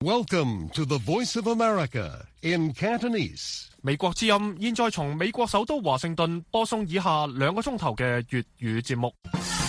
Welcome to the Voice of America in Cantonese. 美國之音現在從美國首都華盛頓播送以下2個鐘頭嘅粵語節目。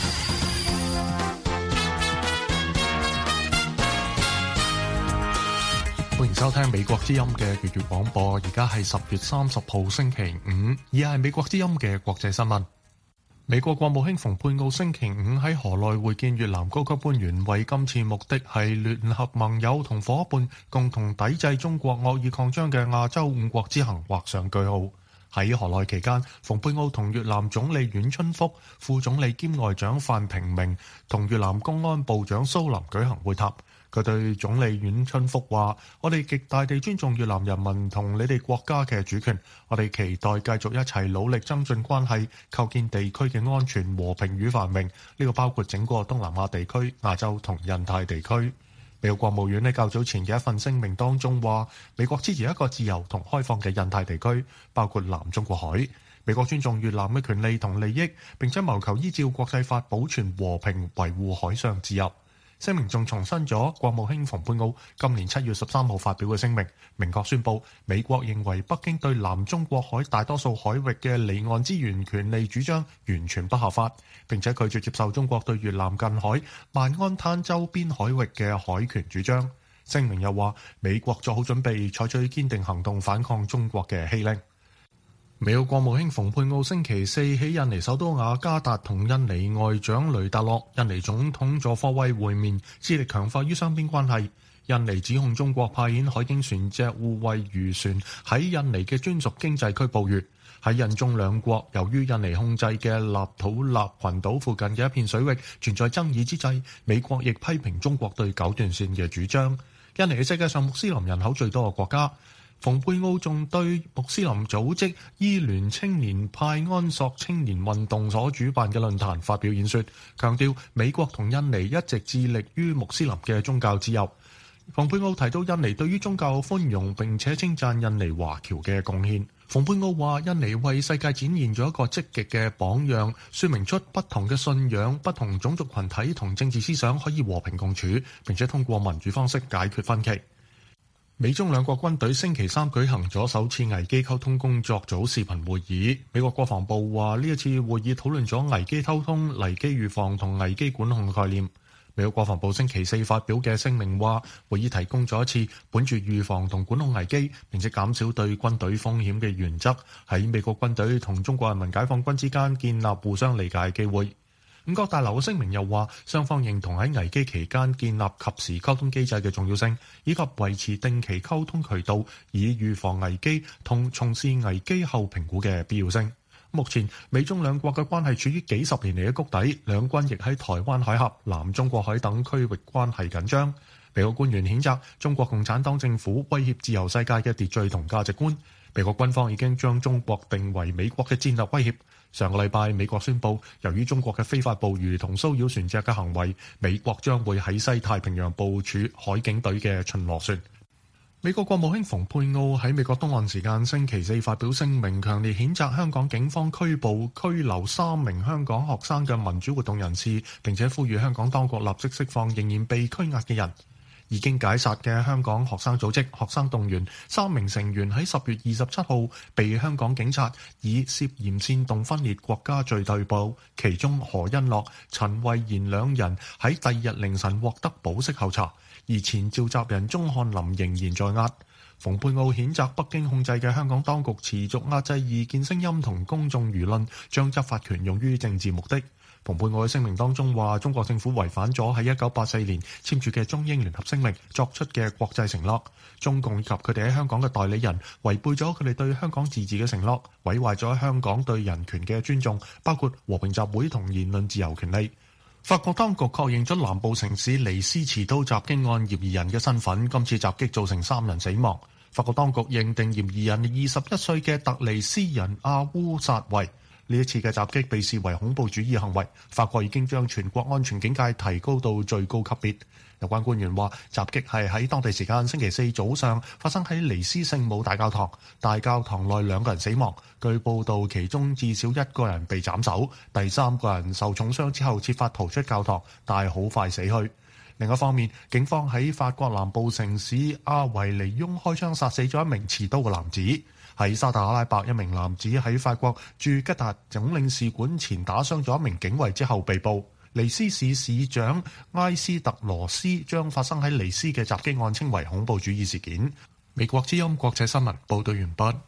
歡迎收聽美國之音嘅粵語廣播，而家係10月30號星期五，以下係美國之音嘅國際新聞。美國國務卿蓬佩奧星期五喺河內會見越南高級官員，為今次目的係聯合盟友同伙伴共同抵制中國惡意擴張嘅亞洲5國之行畫上句號。喺河內期間，蓬佩奧同越南總理阮春福、副總理兼外長范平明同越南公安部長蘇林舉行會談。佢對總理阮春福話：我哋極大地尊重越南人民同你哋國家嘅主權，我哋期待繼續一齊努力增進關係，構建地區嘅安全、和平與繁榮。呢個包括整個東南亞地區、亞洲同印太地區。美國國務院喺較早前嘅一份聲明當中話，美國支持一個自由同開放嘅印太地區，包括南中國海。美國尊重越南嘅權利同利益，並且謀求依照國際法保存和平，維護海上自由。聲明仲重申咗國務卿蓬佩奧今年7月13號發表嘅聲明，明確宣布美國認為北京對南中國海大多數海域嘅離岸資源權利主張完全不合法，並且拒絕接受中國對越南近海萬安灘周邊海域嘅海權主張。聲明又話美國做好準備採取堅定行動反抗中國嘅欺凌。美國國務卿蓬佩奧星期四喺印尼首都雅加達同印尼外長雷達洛、印尼總統佐科威會面，致力強化於雙邊關係。印尼指控中國派遣海警船隻護衛漁船喺印尼嘅專屬經濟區捕魚。喺印中兩國由於印尼控制嘅納土納群島附近嘅一片水域存在爭議之際，美國亦批評中國對九段線嘅主張。印尼係世界上穆斯林人口最多嘅國家。蓬佩奧仲對穆斯林組織伊聯青年派安索青年運動所主辦嘅論壇發表演說，強調美國同印尼一直致力於穆斯林嘅宗教自由。蓬佩奧提到印尼對於宗教寬容，並且稱讚印尼華僑嘅貢獻。蓬佩奧話印尼為世界展現咗一個積極嘅榜樣，說明出不同嘅信仰、不同種族群體同政治思想可以和平共處，並且通過民主方式解決分歧。美中兩國軍隊星期三舉行咗首次危機溝通工作組視頻會議。美國國防部話呢一次會議討論咗危機溝通、危機預防同危機管控概念。美國國防部星期四發表嘅聲明話，會議提供咗一次本住預防同管控危機，並且減少對軍隊風險嘅原則，喺美國軍隊同中國人民解放軍之間建立互相理解嘅機會。五角大樓嘅聲明又話，雙方認同喺危機期間建立及時溝通機制嘅重要性，以及維持定期溝通渠道，以預防危機同從事危機後評估嘅必要性。目前美中兩國嘅關係處於幾十年嚟嘅谷底，兩軍亦喺台灣海峽、南中國海等區域關係緊張。美國官員譴責中國共產黨政府威脅自由世界嘅秩序同價值觀。美國軍方已經將中國定為美國嘅戰略威脅。上個禮拜，美國宣布，由於中國嘅非法捕魚同騷擾船隻嘅行為，美國將會喺西太平洋部署海警隊嘅巡邏船。美國國務卿蓬佩奧喺美國東岸時間星期四發表聲明，強烈譴責香港警方拘捕、拘留3名香港學生嘅民主活動人士，並且呼籲香港當局立即釋放仍然被拘押嘅人。已經解散嘅香港學生組織學生動員3名成員喺10月27號被香港警察以涉嫌煽動分裂國家罪逮捕，其中何恩樂、陳慧賢兩人喺第二日凌晨獲得保釋候查，而前召集人鍾漢林仍然在押。蓬佩奧譴責北京控制嘅香港當局持續壓制異見聲音同公眾輿論，將執法權用於政治目的。蓬佩奧喺聲明當中話，中國政府違反咗喺1984年簽署嘅中英聯合聲明作出嘅國際承諾，中共以及佢哋喺香港嘅代理人違背咗佢哋對香港自治嘅承諾，毀壞咗香港對人權嘅尊重，包括和平集會同言論自由權利。法國當局確認咗南部城市尼斯持刀襲擊案嫌疑人嘅身份，今次襲擊造成3人死亡。法國當局認定嫌疑人21歲嘅特尼斯人阿烏薩維。呢一次嘅襲擊被視為恐怖主義行為，法國已經將全國安全警戒提高到最高級別。有關官員話，襲擊係喺當地時間星期四早上發生喺尼斯聖母大教堂，大教堂內2個人死亡，據報道其中至少1個人被斬首，第3個人受重傷之後設法逃出教堂，但好快死去。 另一方面，警方喺法國南部城市阿維尼翁開槍殺死咗一名持刀嘅男子。喺沙特阿拉伯，一名男子喺法國駐吉達總領事館前打傷咗一名警衛之後被捕。尼斯市市長埃斯特羅斯將發生喺尼斯嘅襲擊案稱為恐怖主義事件。美國之音國際新聞報道完畢。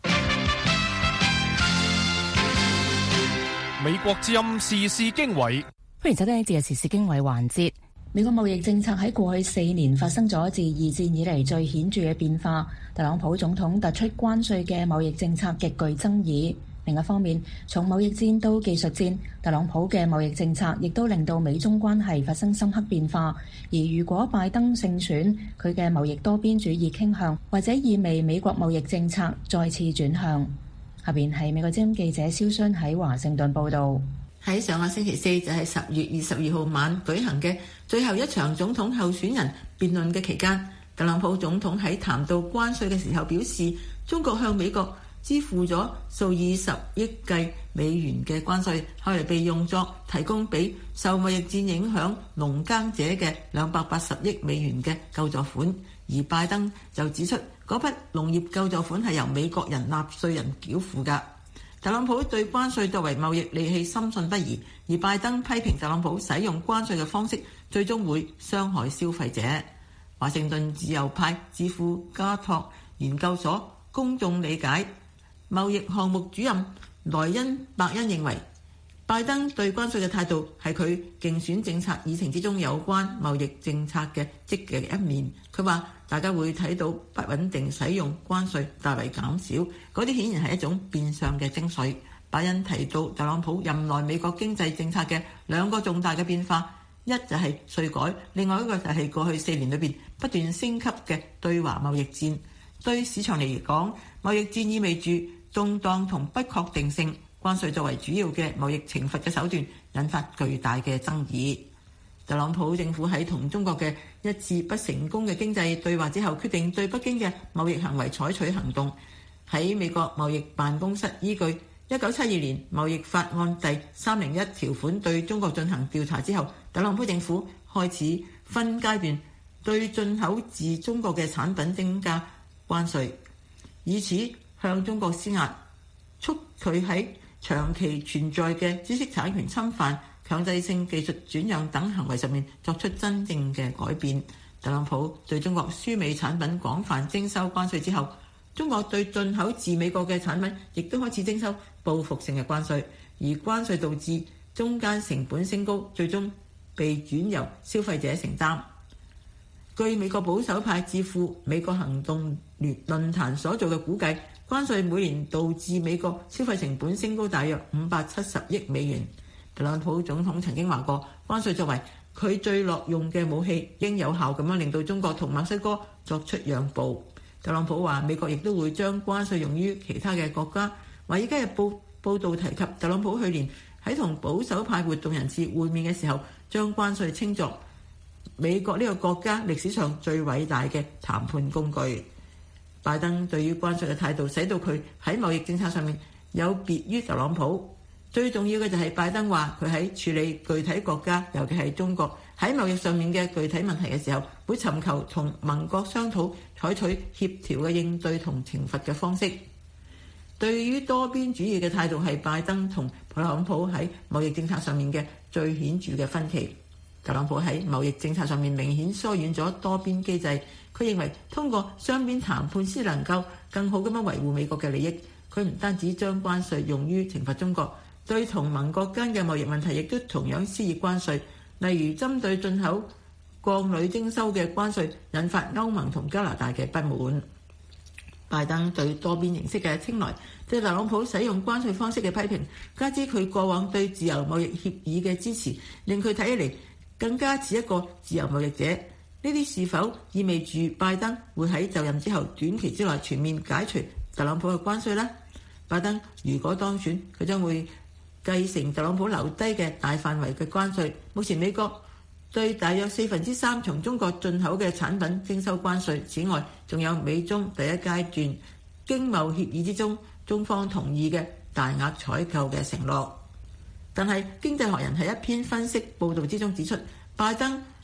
美國之音時事經緯， 歡迎收聽呢節嘅時事經緯環節。美國貿易政策喺過去4年發生咗自二戰以嚟最顯著嘅變化。特朗普總統突出關稅嘅貿易政策極具爭議。另一方面，從貿易戰到技術戰，特朗普嘅貿易政策亦都令到美中關係發生深刻變化。而如果拜登勝選，佢嘅貿易多邊主義傾向或者意味美國貿易政策再次轉向。下邊係美國之音記者蕭蓀喺華盛頓報導。 喺上個星期四，就係10月22號晚舉行嘅最後一場總統候選人辯論嘅期間，特朗普總統喺談到關稅嘅時候表示，中國向美國支付咗數以十億計美元嘅關稅，後嚟被用作提供俾受貿易戰影響農耕者嘅280億美元嘅救助款。而拜登就指出，嗰筆農業救助款係由美國人納稅人繳付㗎。特朗普對關稅作為貿易利器深信不疑，而拜登批評特朗普使用關稅嘅方式最終會傷害消費者。華盛頓自由派智庫加托研究所公眾理解貿易項目主任萊恩伯恩認為，拜登對關稅嘅態度係佢競選政策議程之中有關貿易政策嘅積極一面。佢話大家會睇到不穩定使用關稅大為減少，嗰啲顯然係一種變相嘅徵稅。伯恩提到特朗普任內美國經濟政策嘅2個重大嘅變化，一就係稅改，另外一個就係過去4年裏邊不斷升級嘅對華貿易戰。對市場嚟講，貿易戰意味住動盪同不確定性，關稅作為主要嘅貿易懲罰嘅手段，引發巨大嘅爭議。特朗普政府喺同中國嘅一次不成功嘅經濟對話之後，決定對北京嘅貿易行為採取行動。喺美國貿易辦公室依據1972年貿易法案第301條款對中國進行調查之後，特朗普政府開始分階段對進口自中國嘅產品增加關稅，以此向中國施壓，促佢喺長期存在嘅知識產權侵犯、強制性技術轉讓等行為上面作出真正嘅改變。特朗普對中國輸美產品廣泛徵收關稅之後，中國對進口自美國嘅產品亦都開始徵收報復性嘅關稅，而關稅導致中間成本升高，最終被轉由消費者承擔。據美國保守派智庫美國行動論壇所做嘅估計，關稅每年導致美國消費成本升高大約570億美元。特朗普總統曾經話過，關稅作為佢最落用嘅武器，應有效咁樣令到中國同墨西哥作出讓步。特朗普話美國亦都會將關稅用於其他嘅國家。《華爾街日報》報導提及，特朗普去年喺同保守派活動人士會面嘅時候，將關稅稱作美國呢個國家歷史上最偉大嘅談判工具。拜登對於關稅嘅態度，使到佢喺貿易政策上面有別於特朗普。最重要嘅就係拜登話佢喺處理具體國家，尤其係中國喺貿易上面嘅具體問題嘅時候，會尋求同盟國商討，採取協調嘅應對同懲罰嘅方式。對於多邊主義嘅態度係拜登同特朗普喺貿易政策上面嘅最顯著嘅分歧。特朗普喺貿易政策上面明顯疏遠咗多邊機制，佢認為通過雙邊談判先能夠更好咁樣維護美國嘅利益。佢唔單止將關稅用於懲罰中國，對同盟國間嘅貿易問題亦都同樣施以關稅，例如針對進口鋼鋁徵收嘅關稅，引發歐盟同加拿大嘅不滿。拜登對多邊形式嘅青睞，對特朗普使用關稅方式嘅批評，加之佢過往對自由貿易協議嘅支持，令佢睇起嚟更加似一個自由貿易者。呢啲是否意味住拜登會喺就任之後短期之內全面解除特朗普嘅關稅呢？拜登如果當選，佢將會繼承特朗普留低嘅大範圍嘅關稅。目前美國對大約3%從中國進口嘅產品徵收關稅。此外，仲有美中第一階段經貿協議之中，中方同意嘅大額採購嘅承諾。但係《經濟學人》喺一篇分析報導之中指出，拜登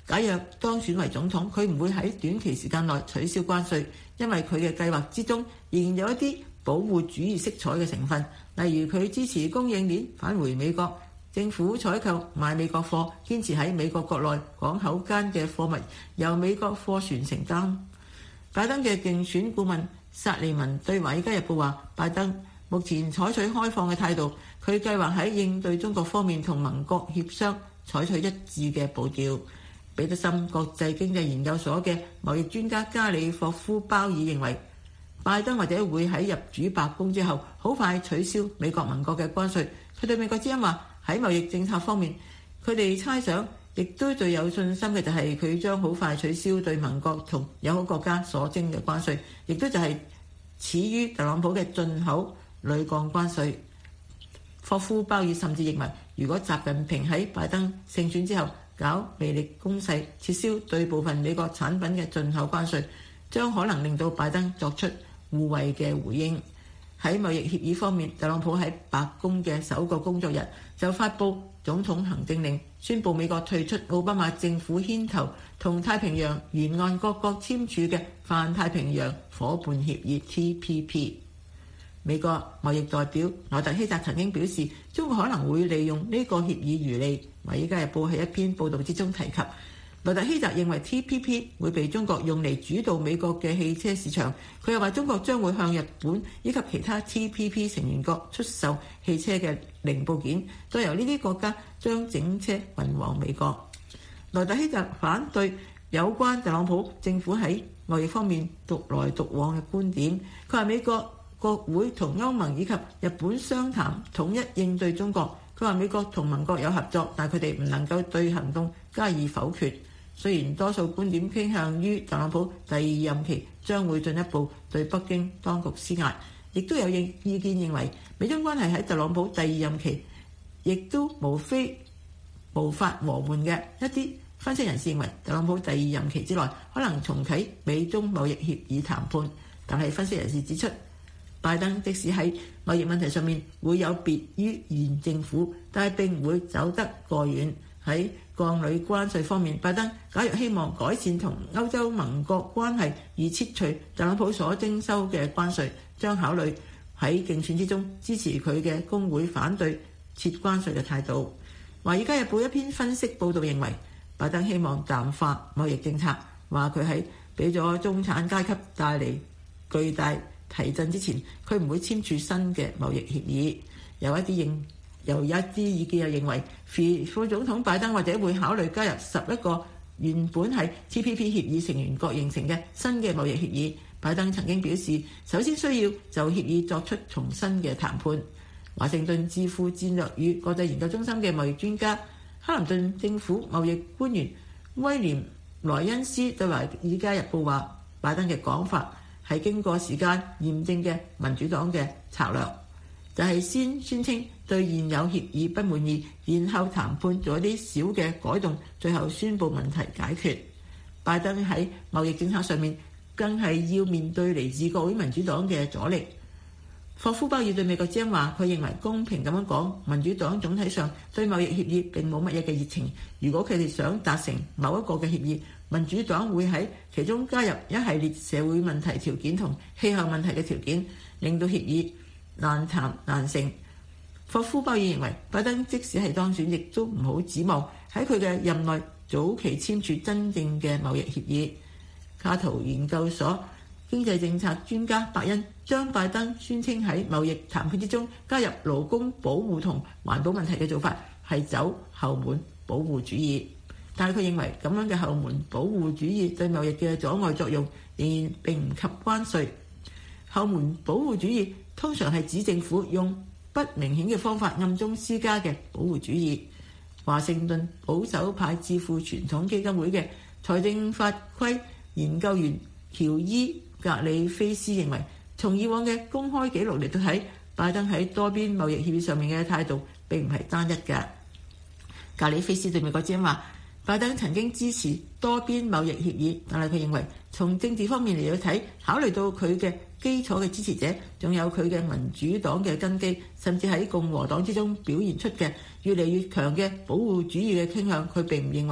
假若當選為總統，佢唔會喺短期時間內取消關稅，因為佢嘅計劃之中仍然有一啲保護主義色彩嘅成分，例如佢支持供應鏈返回美國，政府採購買美國貨，堅持喺美國國內港口間嘅貨物由美國貨船承擔。拜登嘅競選顧問薩利文對《華爾街日報》話，拜登目前採取開放嘅態度，佢計劃喺應對中國方面同盟國協商，採取一致嘅步調。彼得森國際經濟研究所嘅貿易專家加里霍夫鮑爾認為，拜登或者會喺入主白宮之後好快取消美國盟國嘅關稅。佢對美國之音話，喺貿易政策方面，佢哋猜想亦都最有信心嘅就係佢將好快取消對盟國同友好國家所徵嘅關稅，亦都就係始於特朗普嘅進口鋁鋼關稅。霍夫鮑爾甚至認為，如果習近平喺拜登勝選之後搞魅力攻勢，撤銷對部分美國產品嘅進口關稅，將可能令到拜登作出互惠嘅回應。喺貿易協議方面，特朗普喺白宮嘅首個工作日就發布總統行政令，宣布美國退出奧巴馬政府牽頭同太平洋沿岸各國簽署嘅泛太平洋夥伴協議 TPP。美國貿易代表萊特希澤曾經表示，中國可能會利用呢個協議漁利。《華爾街日報》喺一篇報導之中提及，萊特希澤認為 TPP 會被中國用嚟主導美國嘅汽車市場。佢又話，中國將會向日本以及其他 TPP 成員國出售汽車嘅零部件，再由呢啲國家將整車運往美國。萊特希澤反對有關特朗普政府喺貿易方面獨來獨往嘅觀點。佢話美國國會同歐盟以及日本商談統一應對中國。佢話美國同盟國有合作，但佢哋唔能夠對行動加以否決。雖然多數觀點傾向於特朗普第二任期將會進一步對北京當局施壓，亦都有意見認為美中關係喺特朗普第二任期亦都無法和緩嘅。一啲分析人士認為特朗普第二任期之內可能重啟美中貿易協議談判，但係分析人士指出，拜登即使喺貿易問題上面會有別於現政府，但係並唔會走得過遠。喺鋼鋁關稅方面，拜登假如希望改善同歐洲盟國關係而撤除特朗普所徵收嘅關稅，將考慮喺競選之中支持佢嘅工會反對撤關稅嘅態度。《華爾街日報》一篇分析報導認為，拜登希望淡化貿易政策，話佢喺俾咗中產階級帶嚟巨大提振之前，佢唔會簽署新嘅貿易協議。有一啲意見又認為，副總統拜登或者會考慮加入11個原本係 TPP 協議成員國形成嘅新嘅貿易協議。拜登曾經表示，首先需要就協議作出重新嘅談判。華盛頓智庫戰略與國際研究中心嘅貿易專家、克林頓政府貿易官員威廉萊恩斯對《華爾街日報》話，拜登嘅講法係經過時間驗證嘅民主黨嘅策略，就係先宣稱對現有協議不滿意，然後談判做一啲小嘅改動，最後宣布問題解決。拜登喺貿易政策上面更係要面對嚟自國會民主黨嘅阻力。霍夫鮑爾對美國之音話，佢認為公平咁樣講，民主黨總體上對貿易協議並冇乜嘢嘅熱情。如果佢哋想達成某一個嘅協議，民主黨會喺其中加入一系列社會問題條件同氣候問題嘅條件，令到協議難談難成。霍夫鮑爾認為，拜登即使係當選，亦都唔好指望喺佢嘅任內早期簽署真正嘅貿易協議。卡圖研究所經濟政策專家伯恩將拜登宣稱喺貿易談判之中加入勞工保護同環保問題嘅做法係走後門保護主義，但係佢認為咁樣嘅後門保護主義對貿易嘅阻礙作用仍然並唔及關稅。後門保護主義通常係指政府用不明顯嘅方法暗中施加嘅保護主義。華盛頓保守派智庫傳統基金會嘅財政法規研究員喬伊格里菲斯認為，從以往嘅公開記錄嚟到睇，拜登喺多邊貿易協議上面嘅態度並唔係單一嘅。格里菲斯對美國之音話，拜登曾經支持多邊貿易協議，但係佢認為從政治方面嚟到睇，考慮到佢嘅基礎嘅支持者，仲有佢嘅民主黨嘅根基，甚至喺共和黨之中表現出嘅越嚟越強嘅保護主義嘅傾向，佢並唔認為佢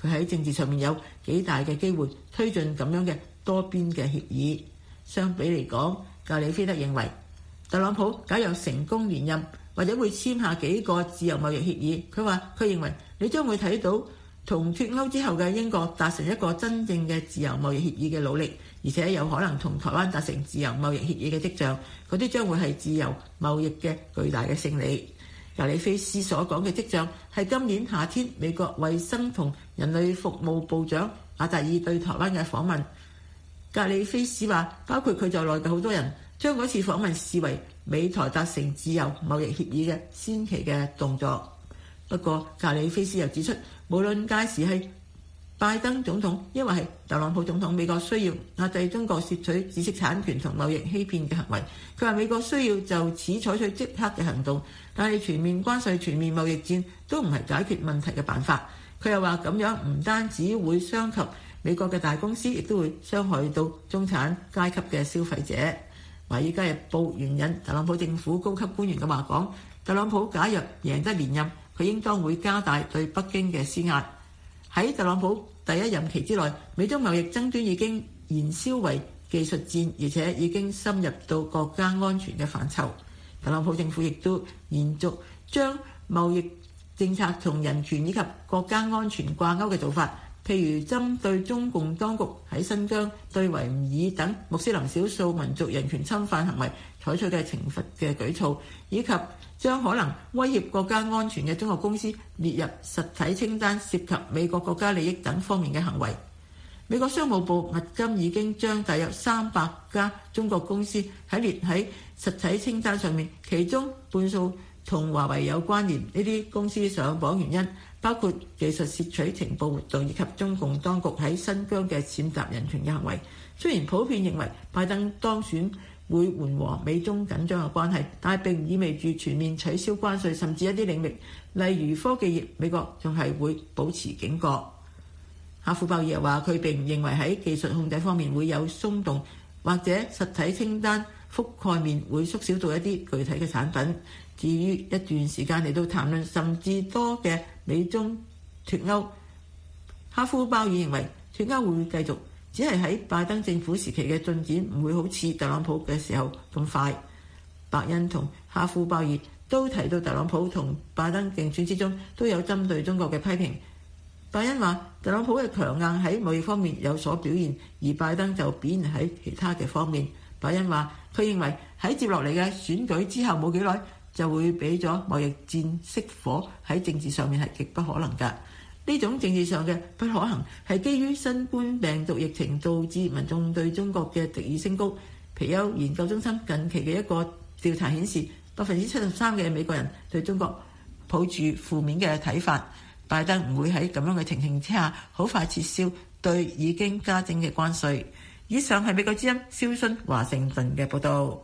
佢喺政治上面有幾大嘅機會推進咁樣嘅多邊嘅協議。相比嚟講，格里菲特認為特朗普假若成功連任，或者會簽下幾個自由貿易協議。佢話佢認為你將會睇到同脫歐之後嘅英國達成一個真正嘅自由貿易協議嘅努力，而且有可能同台灣達成自由貿易協議嘅跡象。嗰啲將會係自由貿易嘅巨大嘅勝利。格里菲斯所講嘅跡象係今年夏天美國衛生同人類服務部長阿達爾對台灣嘅訪問。格里菲斯話，包括佢在內嘅好多人將嗰次訪問視為美台達成自由貿易協議嘅先期嘅動作。不過格里菲斯又指出，無論屆時係拜登總統抑或係特朗普總統，美國需要壓制中國竊取知識產權同貿易欺騙嘅行為。佢話美國需要就此採取即刻嘅行動，但係全面關稅、全面貿易戰都唔係解決問題嘅辦法。佢又話咁樣唔單止會傷及美國嘅大公司，亦都會傷害到中產階級嘅消費者。華爾街日報援引特朗普政府高級官員嘅話講，特朗普假若贏得連任，佢應當會加大對北京嘅施壓。喺特朗普第一任期之內，美中貿易爭端已經燃燒為技術戰，而且已經深入到國家安全嘅範疇。特朗普政府亦都延續將貿易政策同人權以及國家安全掛鈎嘅做法，譬如針對中共當局喺新疆對維吾爾等穆斯林少數民族人權侵犯行為採取嘅懲罰嘅舉措，以及將可能威脅國家安全嘅中國公司列入實體清單，涉及美國國家利益等方面嘅行為。美國商務部迄今已經將大約300家中國公司列喺實體清單上面，其中半數同華為有關聯。呢啲公司上榜原因包括技術竊取情報活動以及中共當局喺新疆嘅踐踏人權嘅行為。雖然普遍認為拜登當選會緩和美中緊張嘅關係，但係並唔意味住全面取消關稅，甚至一啲領域，例如科技業，美國仲係會保持警覺。哈夫鮑爾又話，佢並唔認為喺技術控制方面會有鬆動，或者實體清單覆蓋面會縮小到一啲具體嘅產品。至於一段時間嚟到談論甚至多嘅美中脫歐，哈夫鮑爾認為脫歐會繼續，只係喺拜登政府時期嘅進展唔會好似特朗普嘅時候咁快。伯恩同哈夫鮑爾都提到特朗普同拜登競選之中都有針對中國嘅批評。伯恩話特朗普嘅強硬喺貿易方面有所表現，而拜登就表現喺其他嘅方面。伯恩話佢認為喺接落嚟嘅選舉之後冇幾耐就會俾咗貿易戰熄火，喺政治上面係極不可能㗎。呢種政治上嘅不可能係基於新冠病毒疫情導致民眾對中國嘅敵意升高。皮尤研究中心近期嘅一個調查顯示，73%嘅美國人對中國抱住負面嘅睇法。拜登唔會喺咁樣嘅情形之下好快撤銷對已經加徵嘅關稅。以上係美國之音蕭薰華盛頓嘅報導。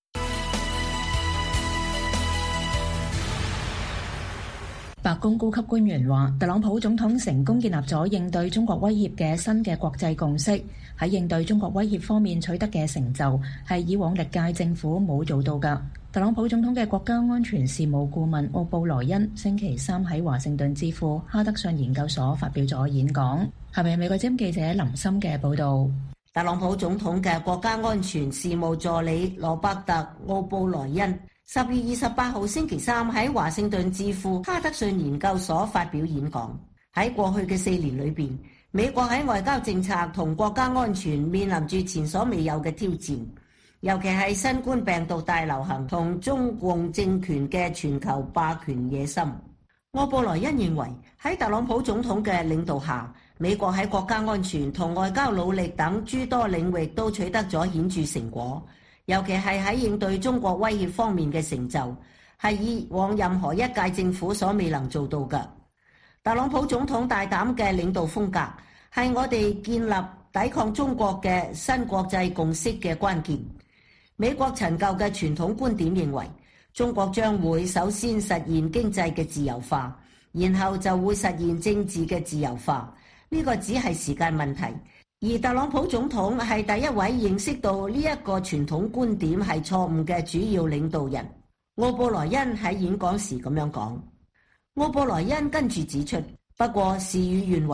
白宮高級官員話，特朗普總統成功建立咗應對中國威脅嘅新嘅國際共識，喺應對中國威脅方面取得嘅成就係以往歷屆政府冇做到㗎。特朗普總統嘅國家安全事務顧問奧布萊恩星期三喺華盛頓智庫哈德遜研究所發表咗演講。係咪美國之音記者林森嘅報導？ 特朗普總統嘅國家安全事務助理羅伯特奧布萊恩10月28號星期三喺華盛頓智庫哈德遜研究所發表演講。喺過去嘅4年裏邊，美國喺外交政策同國家安全面臨住前所未有嘅挑戰，尤其係新冠病毒大流行同中共政權嘅全球霸權野心。奧布萊恩認為喺特朗普總統嘅領導下，美國喺國家安全同外交努力等諸多領域都取得咗顯著成果，尤其係喺應對中國威脅方面嘅成就，係以往任何一屆政府所未能做到嘅。特朗普總統大膽嘅領導風格，係我哋建立抵抗中國嘅新國際共識嘅關鍵。美國陳舊嘅傳統觀點認為，中國將會首先實現經濟嘅自由化，然後就會實現政治嘅自由化。呢個只係時間問題。而特朗普總統係第一位認識到呢一個傳統觀點係錯誤嘅主要領導人。奧布萊恩喺演講時咁樣講。奧布萊恩跟住指出，不過事與願違，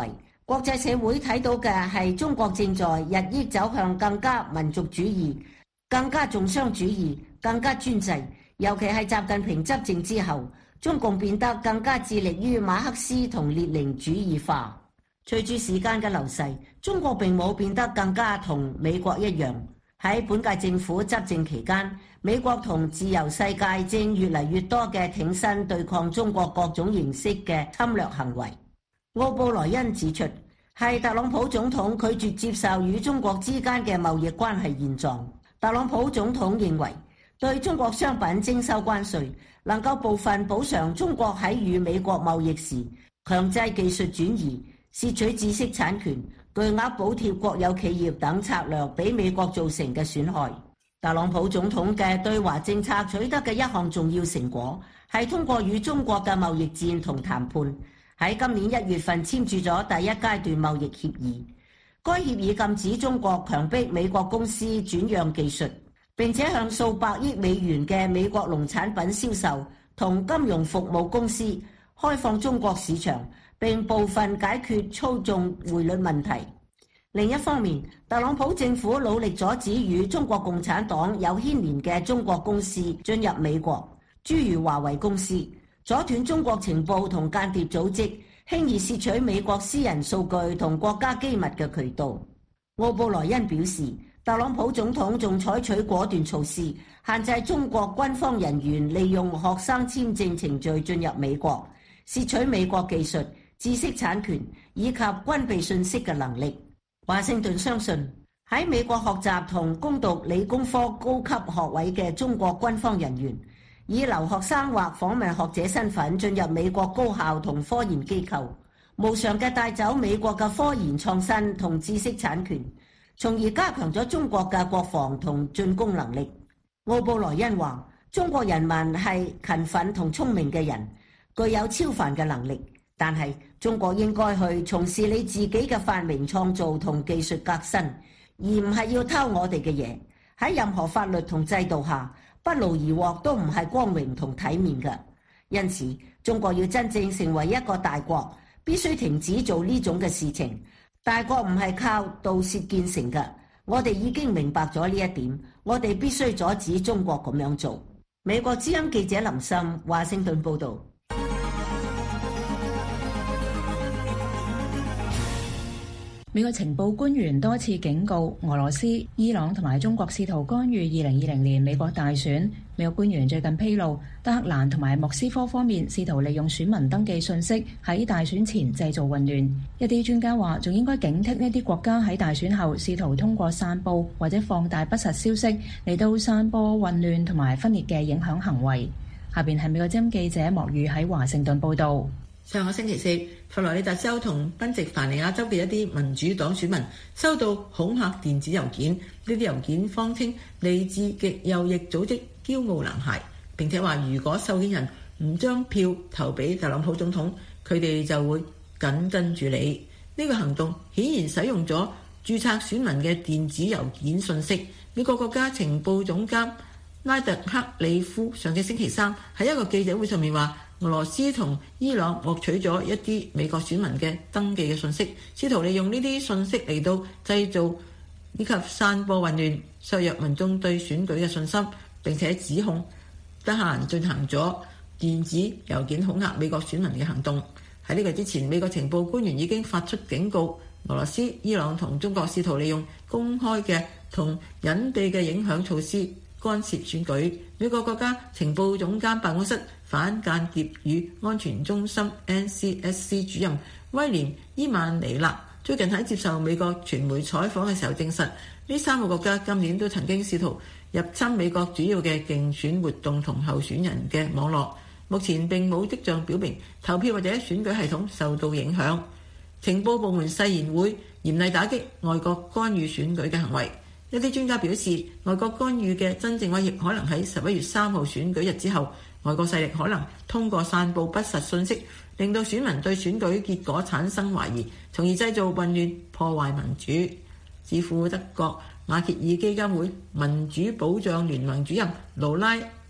國際社會睇到嘅係中國正在日益走向更加民族主義、更加重商主義、更加專制，尤其係習近平執政之後，中共變得更加致力於馬克思同列寧主義化。隨住時間嘅流逝，中國並冇變得更加同美國一樣。喺本屆政府執政期間，美國同自由世界正越嚟越多嘅挺身對抗中國各種形式嘅侵略行為。奧布萊恩指出，係特朗普總統拒絕接受與中國之間嘅貿易關係現狀。特朗普總統認為，對中國商品徵收關稅能夠部分補償中國喺與美國貿易時強制技術轉移、竊取知識產權、巨額補貼國有企業等策略俾美國造成嘅損害。特朗普總統嘅對華政策取得嘅一項重要成果，係通過與中國嘅貿易戰同談判，喺今年1月份簽署咗第一階段貿易協議。該協議禁止中國強迫美國公司轉讓技術，並且向數百億美元嘅美國農產品銷售同金融服務公司開放中國市場，並部分解決操縱匯率問題。另一方面，特朗普政府努力阻止與中國共產黨有牽連嘅中國公司進入美國，諸如華為公司，阻斷中國情報同間諜組織輕易竊取美國私人數據同國家機密嘅渠道。奧布萊恩表示，特朗普總統仲採取果斷措施，限制中國軍方人員利用學生簽證程序進入美國，竊取美國技術、知識產權以及軍備信息嘅能力。華盛頓相信，喺美國學習同攻讀理工科高級學位嘅中國軍方人員，以留學生或訪問學者身份進入美國高校同科研機構，無償嘅帶走美國嘅科研創新同知識產權，從而加強咗中國嘅國防同進攻能力。奧布萊恩話，中國人民係勤奮同聰明嘅人，具有超凡嘅能力，但係中國應該去從事你自己嘅發明創造同技術革新，而唔係要偷我哋嘅嘢。喺任何法律同制度下，不勞而獲都唔係光榮同體面嘅。因此，中國要真正成為一個大國，必須停止做呢種嘅事情。大國唔係靠盜竊建成嘅，我哋已經明白咗呢一點，我哋必須阻止中國咁樣做。美國之音記者林森，華盛頓報導。 美國情報官員多次警告俄羅斯、伊朗同埋中國試圖干預2020年美國大選。美國官員最近披露，德黑蘭同埋莫斯科方面試圖利用選民登記信息喺大選前製造混亂。一啲專家話，仲應該警惕呢啲國家喺大選後試圖通過散佈或者放大不實消息嚟到散播混亂同埋分裂嘅影響行為。下邊係美國之音記者莫宇喺華盛頓報導。 上個星期四，佛羅里達州同賓夕凡尼亞州嘅一啲民主黨選民收到恐嚇電子郵件，呢啲郵件謊稱嚟自極右翼組織驕傲男孩，並且話如果受件人唔將票投俾特朗普總統，佢哋就會緊跟住你。呢個行動顯然使用咗註冊選民嘅電子郵件信息。美國國家情報總監拉特克里夫上個星期三喺一個記者會上面話，俄羅斯同伊朗獲取咗一啲美國選民嘅登記嘅信息，試圖利用呢啲信息嚟到製造以及散播混亂，削弱民眾對選舉嘅信心，並且指控德黑蘭進行咗電子郵件恐嚇美國選民嘅行動。喺呢個之前，美國情報官員已經發出警告，俄羅斯、伊朗同中國試圖利用公開嘅同隱蔽嘅影響措施干涉選舉。美國國家情報總監辦公室反間諜與安全中心 NCSC 主任威廉伊曼尼勒最近喺接受美國傳媒採訪嘅時候證實，呢三個國家今年都曾經試圖入侵美國主要嘅競選活動同候選人嘅網絡。目前並冇跡象表明投票或者選舉系統受到影響。情報部門誓言會嚴厲打擊外國干預選舉嘅行為。一啲專家表示，外國干預嘅真正威脅可能喺11月3號選舉日之後，外國勢力可能通過散佈不實信息，令到選民對選舉結果產生懷疑，從而製造混亂，破壞民主。智庫德國馬歇爾基金會民主保障聯盟主任勞拉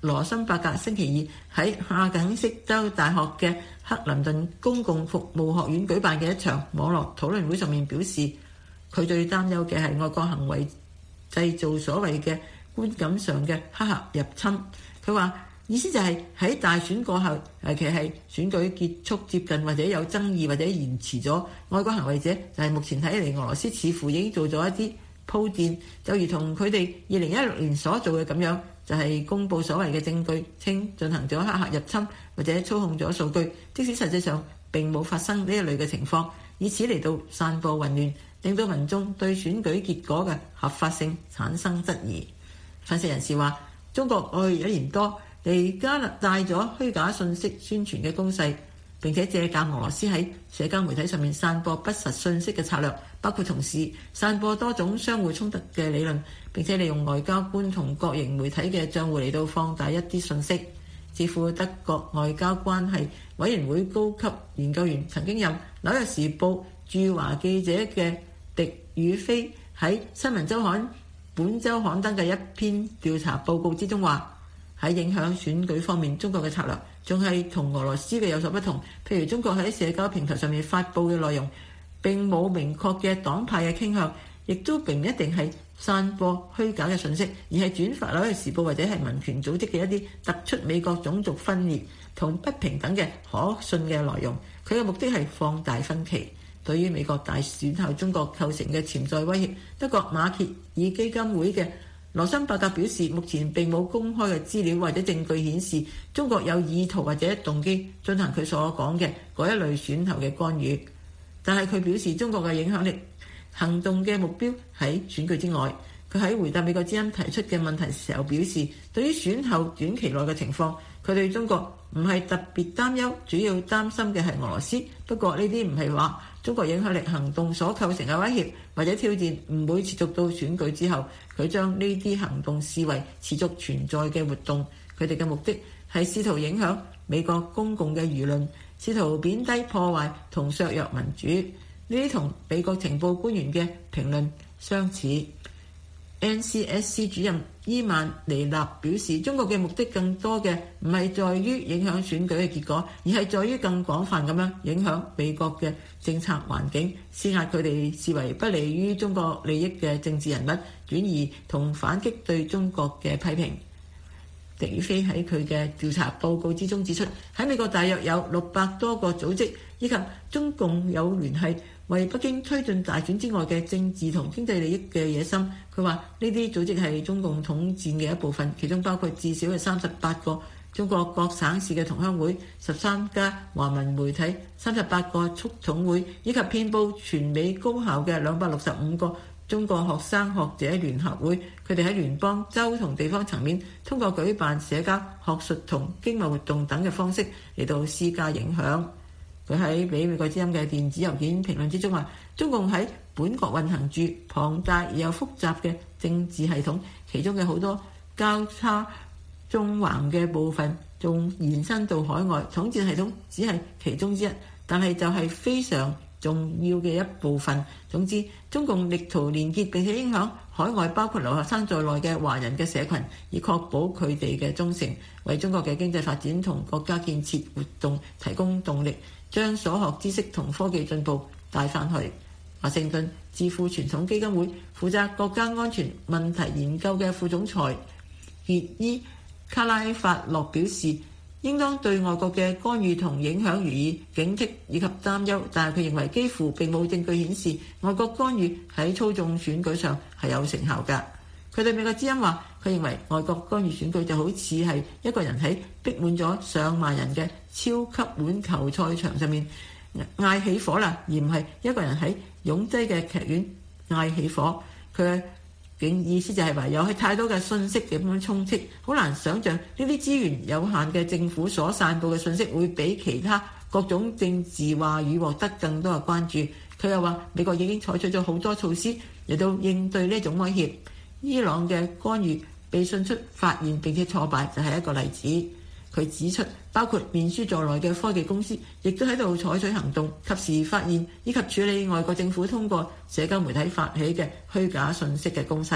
羅森伯格星期二喺亞肯色州大學嘅克林頓公共服務學院舉辦嘅一場網絡討論會上面表示，佢最擔憂嘅係外國行為製造所謂嘅觀感上嘅黑客入侵。佢話意思就係喺大選過後，尤其係選舉結束接近或者有爭議或者延遲咗，外國行為者就係目前睇嚟俄羅斯似乎已經做咗一啲鋪墊，就如同佢哋2016年所做嘅咁樣，就係公佈所謂嘅證據，稱進行咗黑客入侵或者操控咗數據，即使實際上並冇發生呢一類嘅情況，以此嚟到散播混亂，令到民眾對選舉結果嘅合法性產生質疑。分析人士話，中國過去1年多嚟加大咗虛假信息宣傳嘅攻勢，並且借鑑俄羅斯喺社交媒體上面散播不實信息嘅策略，包括同時散播多種相互衝突嘅理論，並且利用外交官同國營媒體嘅帳戶嚟到放大一啲信息。智庫德國外交關係委員會高級研究員曾經任紐約時報駐華記者嘅狄宇飛喺新聞週刊本週刊登嘅一篇調查報告之中話，喺影響選舉方面，中國嘅策略仲係同俄羅斯嘅有所不同。譬如中國喺社交平台上面發布嘅內容並冇明確嘅黨派嘅傾向，亦都並唔一定係散播虛假嘅信息，而係轉發紐約時報或者係民權組織嘅一啲突出美國種族分裂同不平等嘅可信嘅內容。佢嘅目的係放大分歧。對於美國大選後中國構成嘅潛在威脅，德國馬歇爾基金會嘅羅森伯格表示，目前並冇公開嘅資料或者證據顯示中國有意圖或者動機進行佢所講嘅嗰一類選後嘅干預。但係佢表示，中國嘅影響力行動嘅目標喺選舉之外。佢喺回答美國之音提出嘅問題時候表示，對於選後短期內嘅情況，佢對中國唔係特別擔憂，主要擔心嘅係俄羅斯。不過呢啲唔係話中國影響力行動所構成嘅威脅或者挑戰唔會持續到選舉之後。佢將呢啲行動視為持續存在嘅活動，佢哋嘅目的係試圖影響美國公共嘅輿論，試圖貶低、破壞同削弱民主。呢啲同美國情報官員嘅評論相似。NCSC 主任伊曼尼納表示，中國嘅目的更多嘅唔係在於影響選舉嘅結果，而係在於更廣泛咁樣影響美國嘅政策環境，施壓佢哋視為不利於中國利益嘅政治人物，轉移同反擊對中國嘅批評。狄宇飛喺佢嘅調查報告之中指出，喺美國大約有600多個組織以及中共有聯繫為北京推進大選之外嘅政治同經濟利益嘅野心。佢話呢啲組織係中共統戰嘅一部分，其中包括至少係38個中國各省市嘅同鄉會、13家華文媒體、38個促統會，以及遍佈全美高校嘅265個中國學生學者聯合會。佢哋喺聯邦、州同地方層面通過舉辦社交、學術同經貿活動等嘅方式嚟到施加影響。佢喺俾美國之音嘅電子郵件評論之中話，中共喺本國運行住龐大而又複雜嘅政治系統，其中嘅好多交叉縱橫嘅部分仲延伸到海外，統戰系統只係其中之一，但係就係非常重要嘅一部分。總之，中共力圖連結並且影響海外包括留學生在內嘅華人嘅社群，以確保佢哋嘅忠誠，為中國嘅經濟發展同國家建設活動提供動力，將所學知識同科技進步帶翻去。華盛頓智庫傳統基金會負責國家安全問題研究嘅副總裁傑伊卡拉法洛表示，應當對外國嘅干預同影響予以警惕以及擔憂，但係佢認為幾乎並冇證據顯示外國干預喺操縱選舉上係有成效㗎。佢對美國之音話，佢認為外國干預選舉就好似係一個人喺逼滿咗上萬人嘅超級碗球賽場上面嗌起火啦，而唔係一個人喺擁擠嘅劇院嗌起火。佢嘅意思就係話，有太多嘅信息咁樣充斥，好難想像呢啲資源有限嘅政府所散佈嘅信息會比其他各種政治話語獲得更多嘅關注。佢又話，美國已經採取咗好多措施嚟到應對呢種威脅。伊朗嘅干預被迅速發現並且挫敗就係一個例子。佢指出，包括面書在內嘅科技公司亦都喺度採取行動，及時發現以及處理外國政府通過社交媒體發起嘅虛假信息嘅攻勢。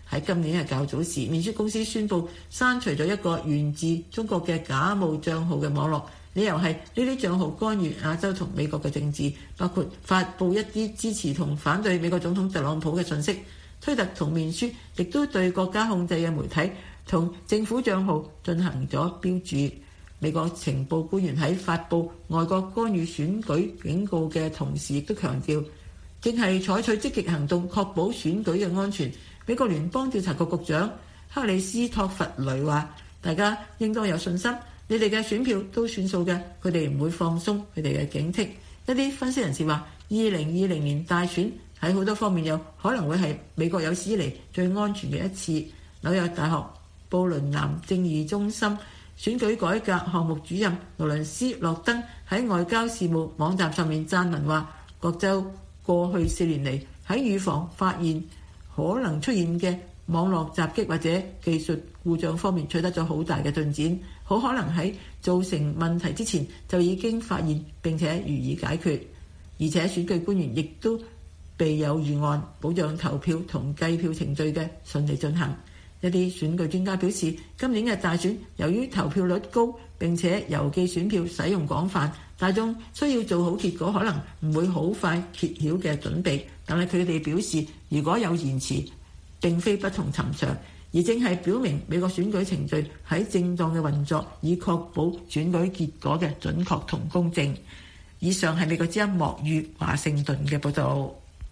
喺今年嘅較早時，面書公司宣布刪除咗一個源自中國嘅假冒帳號嘅網絡，理由係呢啲帳號干預亞洲同美國嘅政治，包括發布一啲支持同反對美國總統特朗普嘅信息。推特同面書亦都對國家控制嘅媒體同政府帳號進行咗標注。美國情報官員喺發布外國干預選舉警告嘅同時，亦都強調正係採取積極行動確保選舉嘅安全。美國聯邦調查局局長克里斯托弗雷話：大家應當有信心，你哋嘅選票都算數嘅，佢哋唔會放鬆佢哋嘅警惕。一啲分析人士話，2020年大選喺好多方面有可能會係美國有史以嚟最安全嘅一次。紐約大學布倫南正義中心選舉改革項目主任勞倫斯·洛登喺外交事務網站上面撰文話：各州過去4年嚟喺預防發現可能出現嘅網絡襲擊或者技術故障方面取得咗好大嘅進展，好可能喺造成問題之前就已經發現並且予以解決。而且選舉官員亦都備有預案，保障投票同計票程序嘅順利進行。一啲選舉專家表示，今年嘅大選由於投票率高並且郵寄選票使用廣泛，大眾需要做好結果可能唔會好快揭曉嘅準備。但係佢哋表示，如果有延遲，並非不同尋常，而正係表明美國選舉程序喺正當嘅運作，以確保選舉結果嘅準確同公正。以上係美國之音莫語華盛頓嘅報導。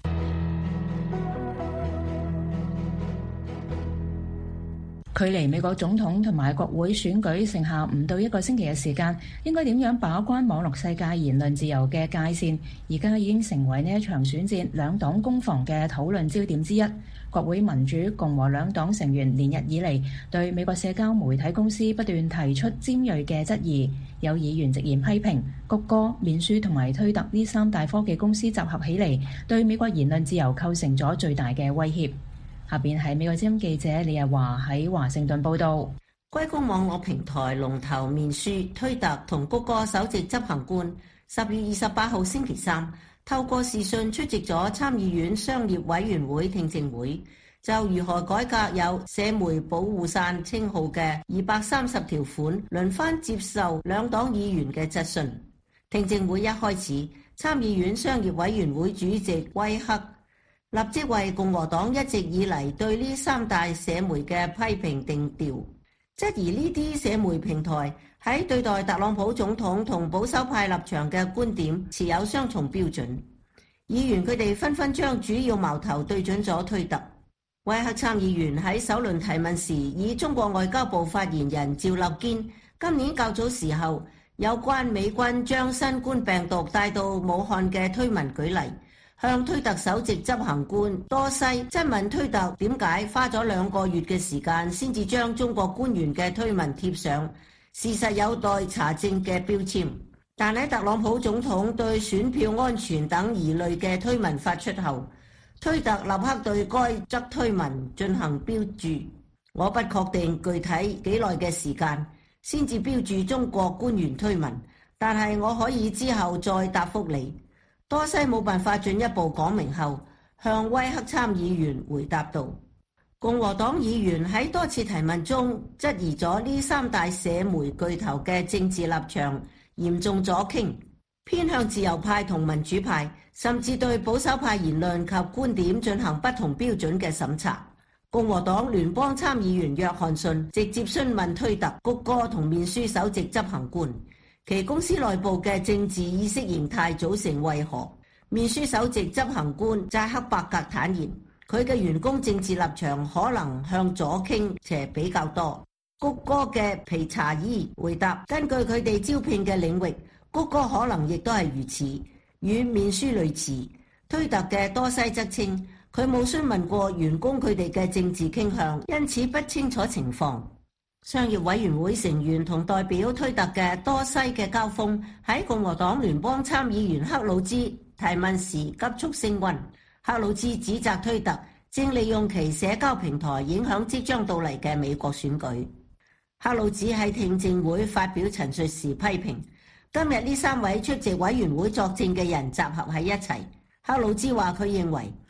距離美國總統同埋國會選舉剩下唔到1個星期嘅時間，應該點樣把關網絡世界言論自由嘅界線？而家已經成為呢一場選戰兩黨攻防嘅討論焦點之一。國會民主、共和兩黨成員連日以嚟對美國社交媒體公司不斷提出尖銳嘅質疑，有議員直言批評谷歌、面書同埋推特呢3大科技公司集合起嚟，對美國言論自由構成咗最大嘅威脅。下邊係美國之音記者李日華喺華盛頓報道。 歸功網絡平台龍頭面書、推特同谷歌首席執行官10月28號星期三透過視訊出席咗參議院商業委員會聽證會，就如何改革有社媒保護傘稱號嘅230條款，輪番接受兩黨議員嘅質詢。聽證會一開始，參議院商業委員會主席威克立即為共和黨一直以嚟對呢3大社媒嘅批評定調，質疑呢啲社媒平台喺對待特朗普總統同保守派立場嘅觀點持有雙重標準。議員佢哋紛紛將主要矛頭對準咗推特。威克參議員喺首輪提問時，以中國外交部發言人趙立堅今年較早時候有關美軍將新冠病毒帶到武漢嘅推文舉例，向推特首席執行官多西質問推特點解花咗2個月嘅時間先至將中國官員嘅推文貼上事實有待查證嘅標籤。但喺特朗普總統對選票安全等疑慮嘅推文發出後，推特立刻對該則推文進行標注。我不確定具體幾耐嘅時間先至標注中國官員推文，但係我可以之後再答覆你。多西冇辦法進一步講明後，向威克參議員回答道：共和黨議員喺多次提問中質疑咗呢3大社媒巨頭嘅政治立場嚴重左傾，偏向自由派同民主派，甚至對保守派言論及觀點進行不同標準嘅審查。共和黨聯邦參議員約翰遜直接詢問推特、谷歌同面書首席執行官，其公司內部嘅政治意識形態組成為何？面書首席執行官扎克伯格坦言，佢嘅員工政治立場可能向左傾斜比較多。谷歌嘅皮查爾回答，根據佢哋招聘嘅領域，谷歌可能亦都係如此，與面書類似。推特嘅多西則稱，佢冇詢問過員工佢哋嘅政治傾向，因此不清楚情況。商業委員會成員同代表推特嘅多西嘅交鋒喺共和黨聯邦參議員克魯茲提問時急速升溫。克魯茲指責推特正利用其社交平台影響即將到嚟嘅美國選舉。克魯茲喺聽證會發表陳述時批評，今日呢3位出席委員會作證嘅人集合喺一齊。克魯茲話佢認為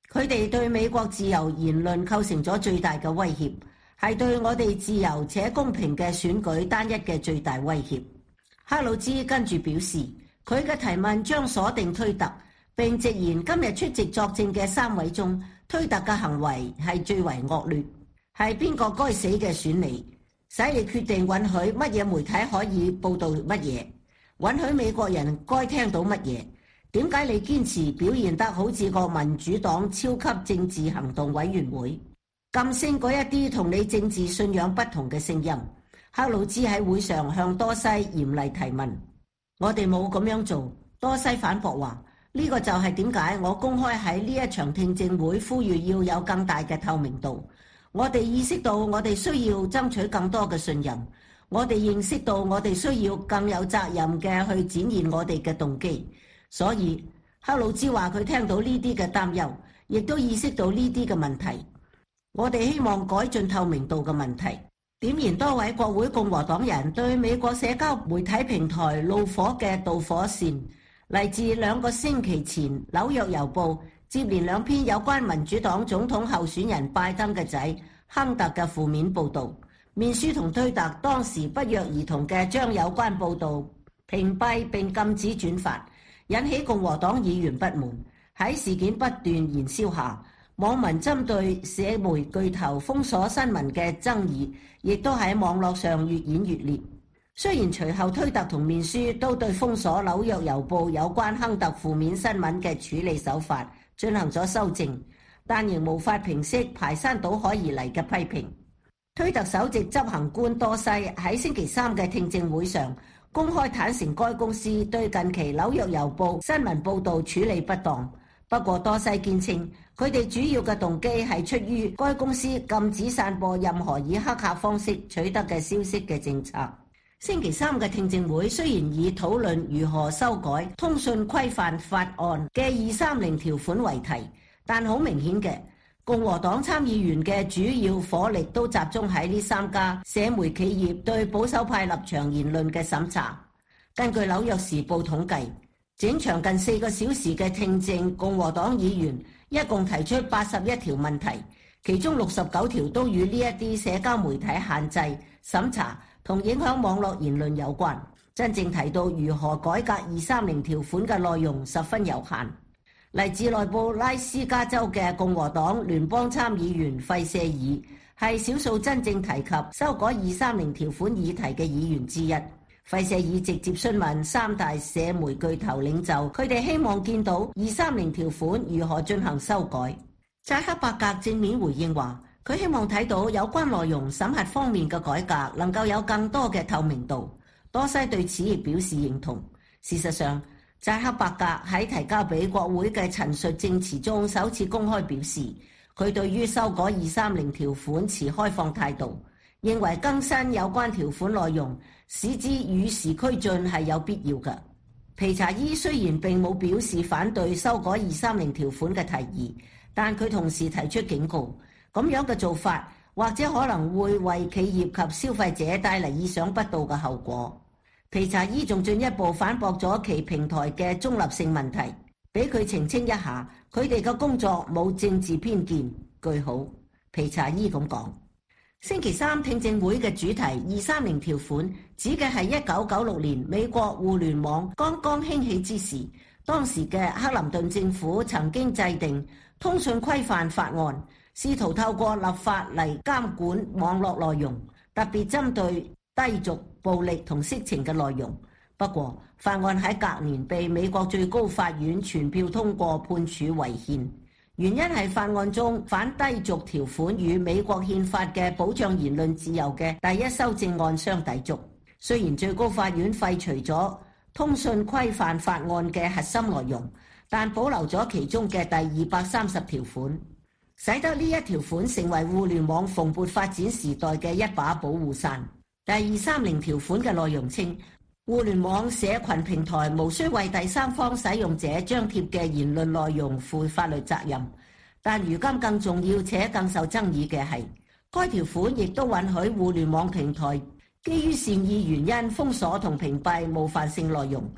佢哋對美國自由言論構成咗最大嘅威脅，係對我哋自由且公平嘅選舉單一嘅最大威脅。克魯茲跟住表示，佢嘅提問將鎖定推特，並直言今日出席作證嘅3位中，推特嘅行為係最為惡劣。係邊個該死嘅選你，使你決定允許乜嘢媒體可以報導乜嘢，允許美國人該聽到乜嘢？點解你堅持表現得好似個民主黨超級政治行動委員會，噤聲嗰一啲同你政治信仰不同嘅聲音？克魯茲喺會上向多西嚴厲提問，我哋冇咁樣做。多西反駁話，呢個就係點解我公開喺呢一場聽證會呼籲要有更大嘅透明度。我哋意識到我哋需要爭取更多嘅信任，我哋認識到我哋需要更有責任嘅去展現我哋嘅動機。所以克魯茲話佢聽到呢啲嘅擔憂，亦都意識到呢啲嘅問題。我哋希望改進透明度嘅問題。點燃多位國會共和黨人對美國社交媒體平台怒火嘅導火線，嚟自2個星期前紐約郵報接連2篇有關民主黨總統候選人拜登嘅仔亨特嘅負面報導。面書同推特當時不約而同嘅將有關報導屏蔽並禁止轉發，引起共和黨議員不滿。喺事件不斷燃燒下，網民針對社媒巨頭封鎖新聞嘅爭議亦都喺網絡上越演越烈。雖然隨後推特同面書都對封鎖紐約郵報有關亨特負面新聞嘅處理手法進行咗修正，但仍無法平息排山倒海而嚟嘅批評。推特首席執行官多西喺星期3嘅聽證會上公開坦承該公司對近期紐約郵報新聞報導處理不當。不過多西堅稱，佢哋主要嘅動機係出於該公司禁止散播任何以黑客方式取得嘅消息嘅政策。星期3嘅聽證會雖然以討論如何修改通訊規範法案嘅230條款為題，但好明顯嘅，共和黨參議員嘅主要火力都集中喺呢3家社媒企業對保守派立場言論嘅審查。根據紐約時報統計，整場近4個小時嘅聽證，共和黨議員一共提出81條問題，其中69條都與呢一啲社交媒體限制、審查同影響網絡言論有關。真正提到如何改革230條款嘅內容十分有限。嚟自內布拉斯加州嘅共和黨聯邦參議員費舍爾係少數真正提及修改230條款議題嘅議員之一。費舍爾直接詢問3大社媒巨頭領袖，佢哋希望見到230條款如何進行修改。扎克伯格正面回應話，佢希望睇到有關內容審核方面嘅改革能夠有更多嘅透明度。多西對此亦表示認同。事實上，扎克伯格喺提交俾國會嘅陳述證詞中首次公開表示，佢對於修改230條款持開放態度，認為更新有關條款內容使之與時俱進係有必要嘅。皮查伊雖然並冇表示反對修改230條款嘅提議，但佢同時提出警告，咁樣嘅做法或者可能會為企業及消費者帶嚟意想不到嘅後果。皮查伊仲進一步反駁咗其平台嘅中立性問題，俾佢澄清一下，佢哋嘅工作冇政治偏見。句號，皮查伊咁講。星期3聽證會嘅主題230條款指嘅係1996年美國互聯網剛剛興起之時，當時嘅克林頓政府曾經制定通訊規範法案，試圖透過立法嚟監管網絡內容，特別針對低俗、暴力同色情嘅內容。不過法案喺隔年被美國最高法院全票通過，判處違憲。原因係法案中反低俗條款與美國憲法嘅保障言論自由嘅第一修正案相抵觸。雖然最高法院廢除咗通訊規範法案嘅核心內容，但保留咗其中嘅第230條款，使得呢一條款成為互聯網蓬勃發展時代嘅一把保護傘。第230條款嘅內容稱，互聯網社群平台無需為第三方使用者張貼嘅言論內容負法律責任，但如今更重要且更受爭議嘅係，該條款亦都允許互聯網平台基於善意原因封鎖同屏蔽冒犯性內容，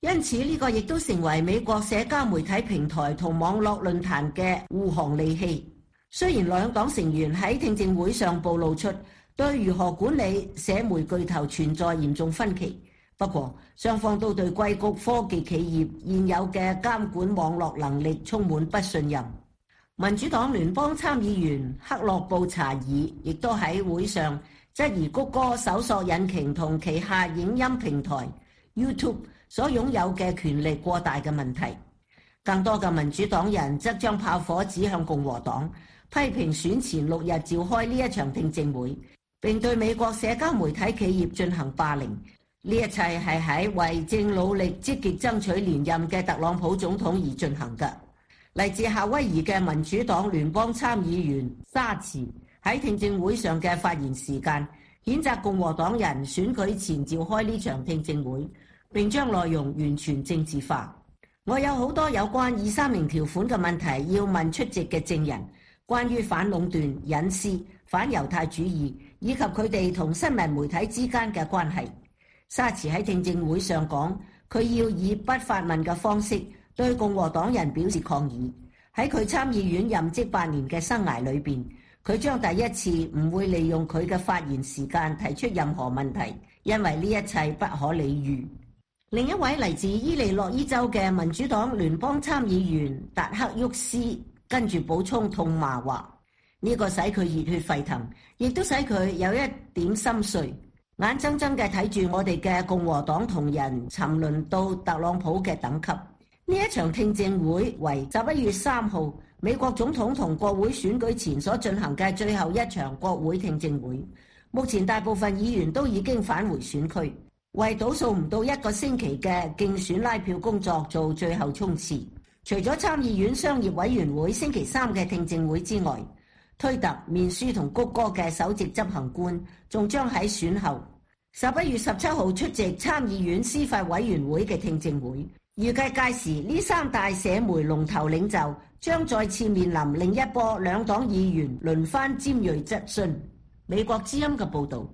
因此呢個亦都成為美國社交媒體平台同網絡論壇嘅護航利器。雖然兩黨成員喺聽證會上暴露出對如何管理社媒巨頭存在嚴重分歧，不過雙方都對硅谷科技企業現有嘅監管網絡能力充滿不信任。民主黨聯邦參議員克洛布查爾亦都喺會上質疑谷歌搜索引擎同旗下影音平台 YouTube 所擁有嘅權力過大嘅問題。更多嘅民主黨人則將炮火指向共和黨，批評選前6日召開呢一場聽證會，並對美國社交媒體企業進行霸凌。呢一切係喺為正努力積極爭取連任嘅特朗普總統而進行嘅。嚟自夏威夷嘅民主黨聯邦參議員沙茨喺聽證會上嘅發言時間，譴責共和黨人選舉前召開呢場聽證會，並將內容完全政治化。我有好多有關230條款嘅問題要問出席嘅證人，關於反壟斷、隱私、反猶太主義以及佢哋同新聞媒體之間嘅關係。沙茨喺聽證會上講，佢要以不發問嘅方式對共和黨人表示抗議。喺佢參議院任職8年嘅生涯裏邊，佢將第一次唔會利用佢嘅發言時間提出任何問題，因為呢一切不可理喻。另一位嚟自伊利諾伊州嘅民主黨聯邦參議員達克沃斯跟住補充痛罵話，呢個使佢熱血沸騰，亦都使佢有一點心碎，眼睜睜嘅睇住我哋嘅共和黨同仁沉淪到特朗普嘅等級。呢一場聽證會為11月3號美國總統同國會選舉前所進行嘅最後一場國會聽證會。目前大部分議員都已經返回選區，為倒數唔到1個星期嘅競選拉票工作做最後衝刺。除咗參議院商業委員會星期3嘅聽證會之外，推特、面書同谷歌嘅首席執行官仲將喺選後11月17號出席參議院司法委員會嘅聽證會。預計屆時呢3大社媒龍頭領袖將再次面臨另一波兩黨議員輪番尖銳質詢。美國之音嘅報導。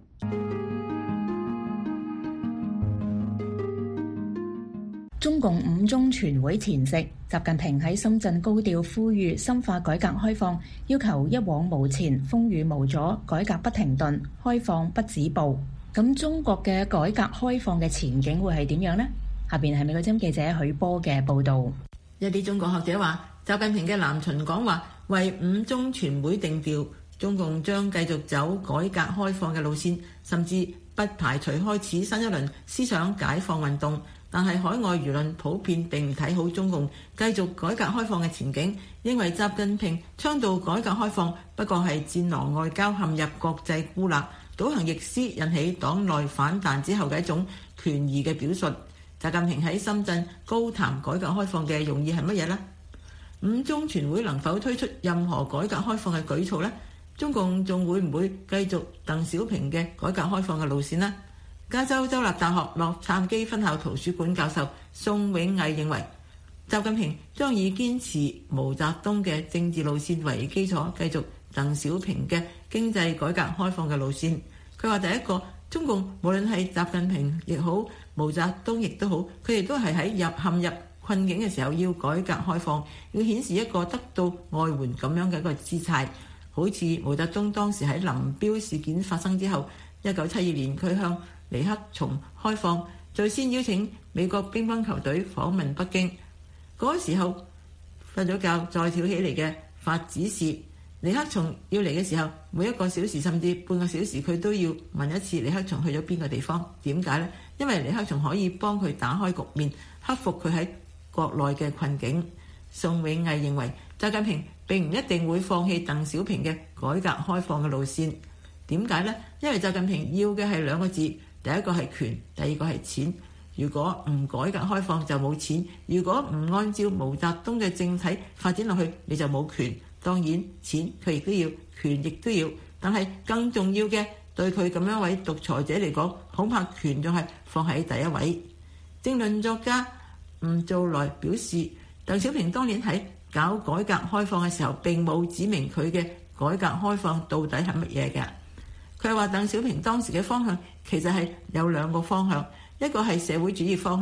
中共5中全會前夕，習近平喺深圳高調呼籲深化改革開放，要求一往無前、風雨無阻，改革不停頓，開放不止步。咁中國嘅改革開放嘅前景會係點樣呢？下邊係美國之音記者許波嘅報導。 一啲中國學者話，習近平嘅南巡講話為5中全會定調，中共將繼續走改革開放嘅路線，甚至不排除開始新一輪思想解放運動。但係海外輿論普遍並唔睇好中共繼續改革開放嘅前景，認為習近平倡導改革開放不過係戰狼外交陷入國際孤立、倒行逆施，引起黨內反彈之後嘅一種權宜嘅表述。習近平喺深圳高談改革開放嘅用意係乜嘢呢？5中全會能否推出任何改革開放嘅舉措呢？中共仲會唔會繼續鄧小平嘅改革開放嘅路線呢？加州州立大學洛杉磯分校圖書館教授宋永毅認為，習近平將以堅持毛澤東嘅政治路線為基礎，繼續鄧小平嘅經濟改革開放嘅路線。佢話第一個，中共無論係習近平亦好，毛澤東亦都好，佢哋都係喺陷入困境嘅時候要改革開放，要顯示一個得到外援咁樣嘅一個姿態。好似毛澤東當時喺林彪事件發生之後，1972年佢向尼克松開放，最先邀請美國乒乓球隊訪問北京。嗰時候瞓咗覺再跳起嚟嘅發指示，尼克松要嚟嘅時候，每1個小時甚至半個小時佢都要問一次尼克松去咗邊個地方。點解呢？因為尼克松可以幫佢打開局面，克服佢喺國內嘅困境。宋永毅認為，習近平並唔一定會放棄鄧小平嘅改革開放嘅路線。點解呢？因為習近平要嘅係2個字，第一個係權，第二個係錢。如果唔改革開放就冇錢，如果唔按照毛澤東嘅政體發展落去，你就冇權。當然錢佢亦都要，權亦都要，但係更重要嘅，對佢咁樣一位獨裁者嚟講，恐怕權仲係放喺第一位。政論作家吳做來表示，鄧小平當年喺搞改革開放嘅時候，並冇指明佢嘅改革開放到底係乜嘢嘅。佢話鄧小平當時嘅方向其實係有2個方向，一個係社會主義方向，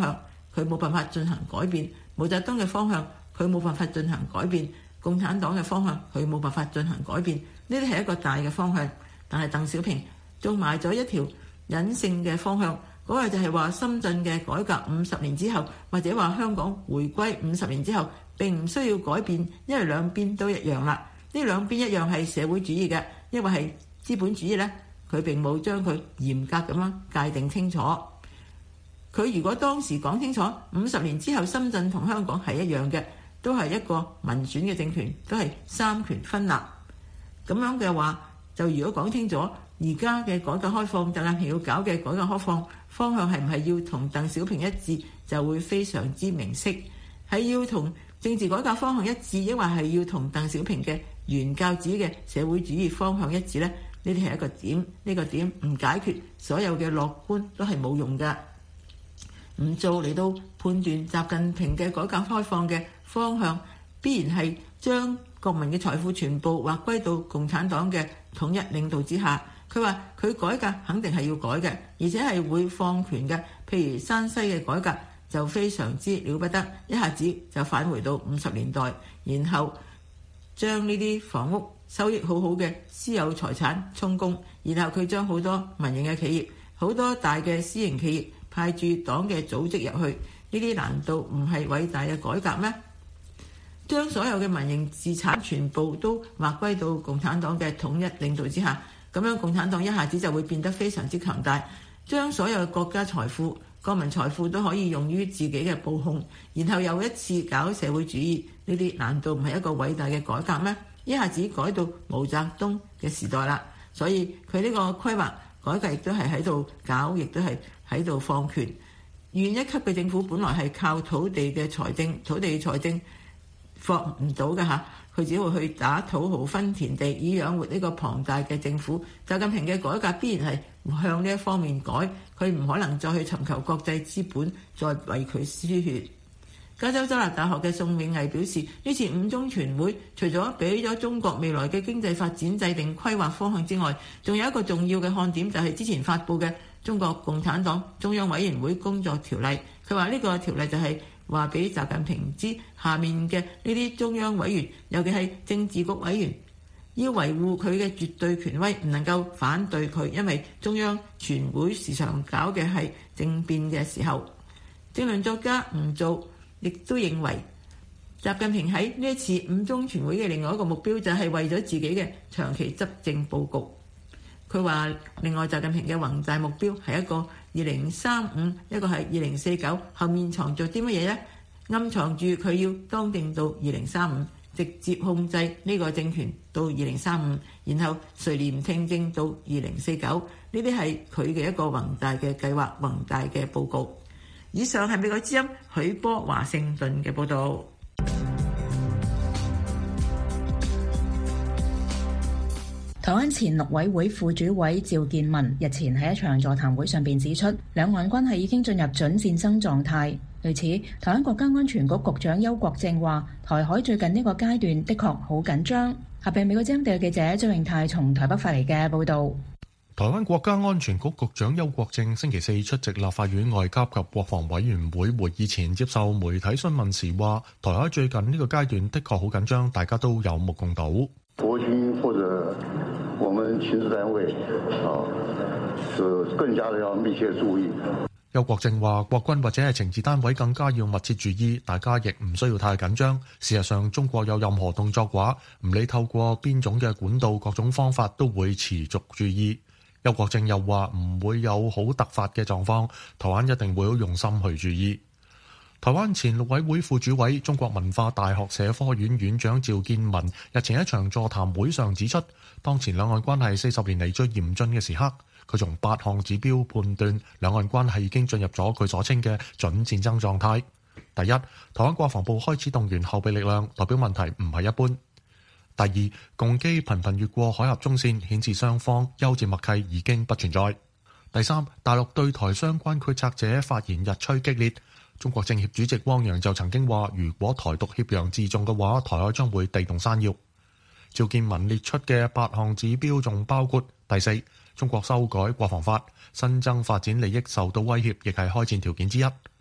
佢冇辦法進行改變，毛澤東嘅方向佢冇辦法進行改變，共產黨嘅方向佢冇辦法進行改變，呢啲係一個大嘅方向。但係鄧小平仲埋咗一條隱性嘅方向，嗰個就係話深圳嘅改革50年之後，或者話香港回歸50年之後並唔需要改變，因為兩邊都一樣啦。呢兩邊一樣係社會主義嘅，因為係資本主義呢，佢並冇將佢嚴格咁樣界定清楚。佢如果當時講清楚50年之後深圳同香港係一樣嘅，都係一個民選嘅政權，都係三權分立，咁樣嘅話，就如果講清楚而家嘅改革開放，習近平要搞嘅改革開放方向係唔係要同鄧小平一致，就會非常之明晰。係要同政治改革方向一致，抑或係要同鄧小平嘅原教旨嘅社會主義方向一致呢？呢啲係一個點，呢個點唔解決，所有嘅樂觀都係冇用㗎。唔做嚟到判斷習近平嘅改革開放嘅方向，必然係將國民嘅財富全部劃歸到共產黨嘅統一領導之下。佢話佢改革肯定係要改嘅，而且係會放權嘅。譬如山西嘅改革就非常之了不得，一下子就返回到50年代，然後將呢啲房屋收益好好嘅私有財產充公，然後佢將好多民營嘅企業、好多大嘅私營企業派駐黨嘅組織入去，呢啲難道唔係偉大嘅改革咩？將所有嘅民營資產全部都劃歸到共產黨嘅統一領導之下，咁樣共產黨一下子就會變得非常之強大，將所有嘅國家財富、國民財富都可以用於自己嘅布控，然後又一次搞社會主義，呢啲難道唔係一個偉大嘅改革咩？一下子改到毛澤東嘅時代啦，所以佢呢個規劃改革亦都係喺度搞，亦都係喺度放權。縣一級嘅政府本來係靠土地嘅財政，土地財政放唔到嘅嚇，佢只會去打土豪分田地，以養活呢個龐大嘅政府。習近平嘅改革必然係向呢一方面改，佢唔可能再去尋求國際資本再為佢輸血。加州州立大學嘅宋永毅表示，呢次五中全會除咗俾咗中國未來嘅經濟發展制定規劃方向之外，仲有一個重要嘅看點，就係之前發布嘅中國共產黨中央委員會工作條例。佢話呢個條例就係話俾習近平知，下面嘅呢啲中央委員，尤其係政治局委員，要維護佢嘅絕對權威，唔能夠反對佢，因為中央全會時常搞嘅係政變嘅時候。政論作家吳做亦都認為，習近平喺呢一次五中全會嘅另外一個目標就係為咗自己嘅長期執政佈局。佢話另外習近平嘅宏大目標係一個2035，一個係2049，後面藏著啲乜嘢呢？暗藏住佢要當定到2035，直接控制呢個政權到2035，然後垂簾聽政到2049。呢啲係佢嘅一個宏大嘅計劃，宏大嘅佈局。以上係美國之音許波華盛頓嘅報導。 台灣前陸委會副主委趙建文日前喺一場座談會上邊指出，兩岸關係已經進入準戰爭狀態。對此，台灣國家安全局局長邱國正話，台海最近呢個階段的確好緊張。合併美國之音記者張永泰從台北發嚟嘅報導。 台灣國家安全局局長邱國正星期四出席立法院外交及國防委員會會議前接受媒體詢問時話，台海最近呢個階段的確好緊張，大家都有目共睹。 國軍或者我們情治單位是更加的要密切注意。 邱國正話，國軍或者係情治單位更加要密切注意，大家亦唔需要太緊張。事實上，中國有任何動作嘅話，唔理透過邊種嘅管道，各種方法都會持續注意。邱國正又話唔會有好突發嘅狀況，台灣一定會好用心去注意。台灣前陸委會副主委、中國文化大學社科院院長趙建文日前一場座談會上指出，當前兩岸關係40年嚟最嚴峻嘅時刻。佢從8項指標判斷，兩岸關係已經進入咗佢所稱嘅準戰爭狀態。第一，台灣國防部開始動員後備力量，代表問題唔係一般。第二，共機頻頻越過海峽中線，顯示雙方休戰默契已經不存在。第三，大陸對台相關決策者發言日趨激烈。中國政協主席汪洋就曾經話，如果台獨挾洋自重嘅話，台海將會地動山搖。趙建文列出嘅8項指標仲包括：第四，中國修改國防法，新增發展利益受到威脅，亦係開戰條件之一。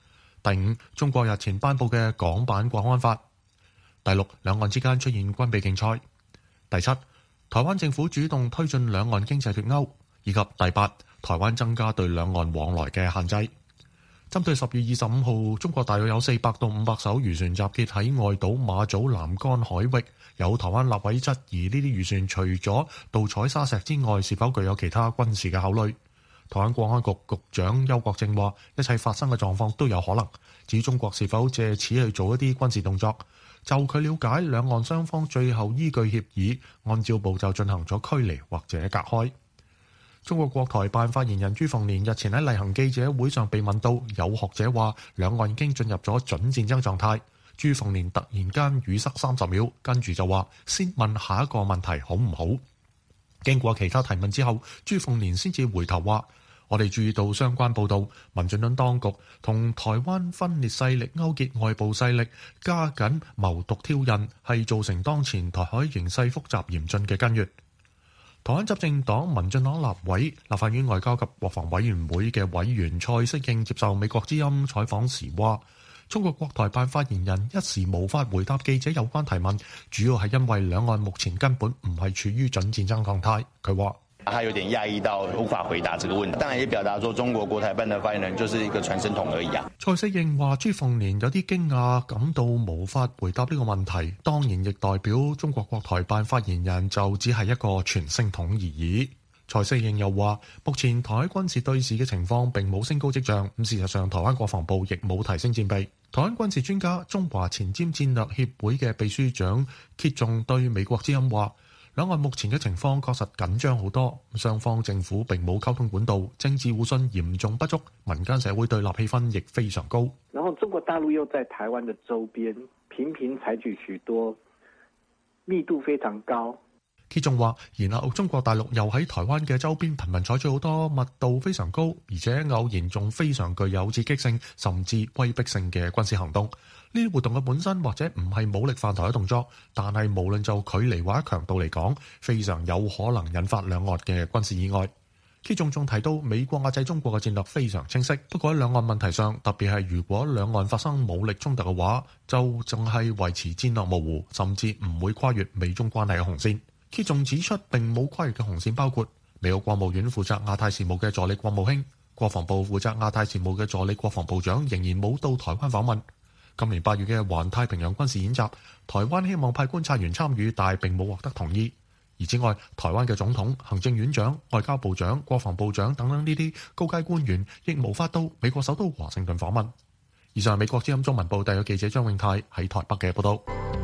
第五，中國日前頒布嘅港版國安法。第六，兩岸之間出現軍備競賽。第七，台灣政府主動推進兩岸經濟脫鈎。以及第八，台灣增加對兩岸往來嘅限制。針對10月25號，中國大約有400到500艘漁船集結喺外島馬祖南竿海域，有台灣立委質疑呢啲漁船除咗盜採沙石之外，是否具有其他軍事嘅考慮？台灣國安局局長邱國正話：一切發生嘅狀況都有可能。至於中國是否借此去做一啲軍事動作，就佢了解，兩岸雙方最後依據協議，按照步驟進行咗驅離或者隔開。中國國台辦發言人朱鳳蓮日前喺例行記者會上被問到，有學者話兩岸已經進入咗準戰爭狀態。朱鳳蓮突然間語塞30秒，跟住就話：先問下一個問題好唔好？經過其他提問之後，朱鳳蓮先至回頭話：我哋注意到相關報導，民進黨當局同台灣分裂勢力勾結外部勢力，加緊謀獨挑釁，係造成當前台海形勢複雜嚴峻嘅根源。台灣執政黨民進黨立委、立法院外交及國防委員會嘅委員蔡適應接受美國之音採訪時話：中國國台辦發言人一時無法回答記者有關提問，主要係因為兩岸目前根本唔係處於準戰爭狀態。佢話： 他有點訝異到無法回答這個問題，當然也表達說中國國台辦的發言人就是一個傳聲筒而已啊。 蔡適應話：朱鳳蓮有啲驚訝，感到無法回答呢個問題，當然亦代表中國國台辦發言人就只係一個傳聲筒而已。蔡適應又話：目前台海軍事對峙嘅情況並冇升高跡象，咁事實上台灣國防部亦冇提升戰備。台灣軍事專家中華前瞻戰略協會嘅秘書長揭仲對美國之音話：兩岸目前嘅情況確實緊張好多，雙方政府並冇溝通管道，政治互信嚴重不足，民間社會對立氣氛亦非常高。 然後中國大陸又在台灣的周邊頻頻採取許多密度非常高。 揭仲話，然後中國大陸又喺台灣嘅周邊頻頻採取好多密度非常高，而且偶然仲非常具有刺激性甚至威逼性嘅軍事行動。呢啲活動嘅本身或者唔係武力犯台嘅動作，但係無論就距離或者強度嚟講，非常有可能引發兩岸嘅軍事意外。揭仲提到，美國壓制中國嘅戰略非常清晰，不過喺兩岸問題上，特別係如果兩岸發生武力衝突嘅話，就淨係維持戰略模糊，甚至唔會跨越美中關係嘅紅線。揭仲指出，並冇跨越嘅紅線包括美國國務院負責亞太事務嘅助理國務卿，國防部負責亞太事務嘅助理國防部長仍然冇到台灣訪問。今年8月嘅環太平洋軍事演習，台灣希望派觀察員參與，但係並冇獲得同意。而之外，台灣嘅總統、行政院長、外交部長、國防部長等等呢啲高階官員亦無法到美國首都華盛頓訪問。以上係美國之音中文部特約記者張永泰喺台北嘅報道。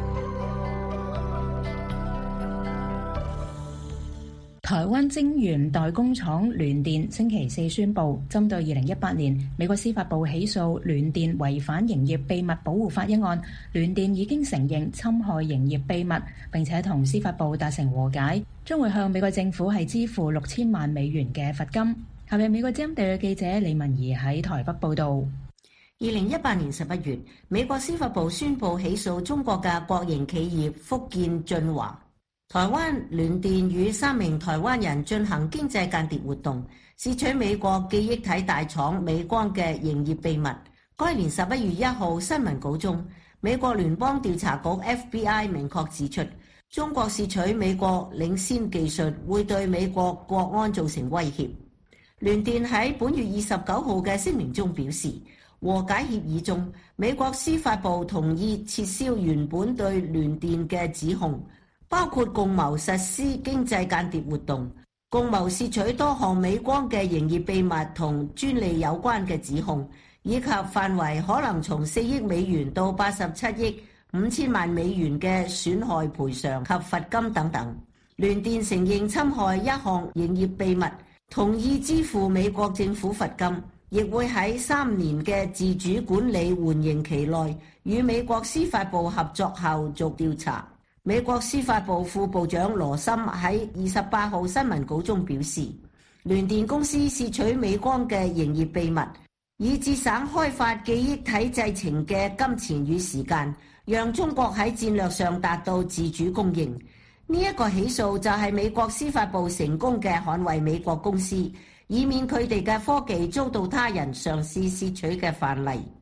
台灣晶圓代工廠聯電星期四宣布，針對2018年美國司法部起訴聯電違反營業秘密保護法一案，聯電已經承認侵害營業秘密，並且同司法部達成和解，將會向美國政府係支付6000萬美元嘅罰金。下面美國之音特約記者李文儀喺台北報道。 2018年11月，美國司法部宣布起訴中國嘅國營企業福建晉華。台灣聯電與3名台灣人進行經濟間諜活動，竊取美國記憶體大廠美光嘅營業秘密。該年11月1號新聞稿中，美國聯邦調查局 FBI 明確指出，中國竊取美國領先技術會對美國國安造成威脅。聯電喺本月29號嘅聲明中表示，和解協議中，美國司法部同意撤銷原本對聯電嘅指控，包括共謀實施經濟間諜活動、共謀竊取多項美光嘅營業秘密同專利有關嘅指控，以及範圍可能從4億美元到87億5千萬美元嘅損害賠償及罰金等等。聯電承認侵害一項營業秘密，同意支付美國政府罰金，亦會喺3年嘅自主管理緩刑期內與美國司法部合作後續調查。美國司法部副部長羅森喺28號新聞稿中表示，聯電公司竊取美光嘅營業秘密，以節省開發記憶體製程嘅金錢與時間，讓中國喺戰略上達到自主供應。呢一個起訴就係美國司法部成功嘅捍衛美國公司，以免佢哋嘅科技遭到他人嘗試竊取嘅範例。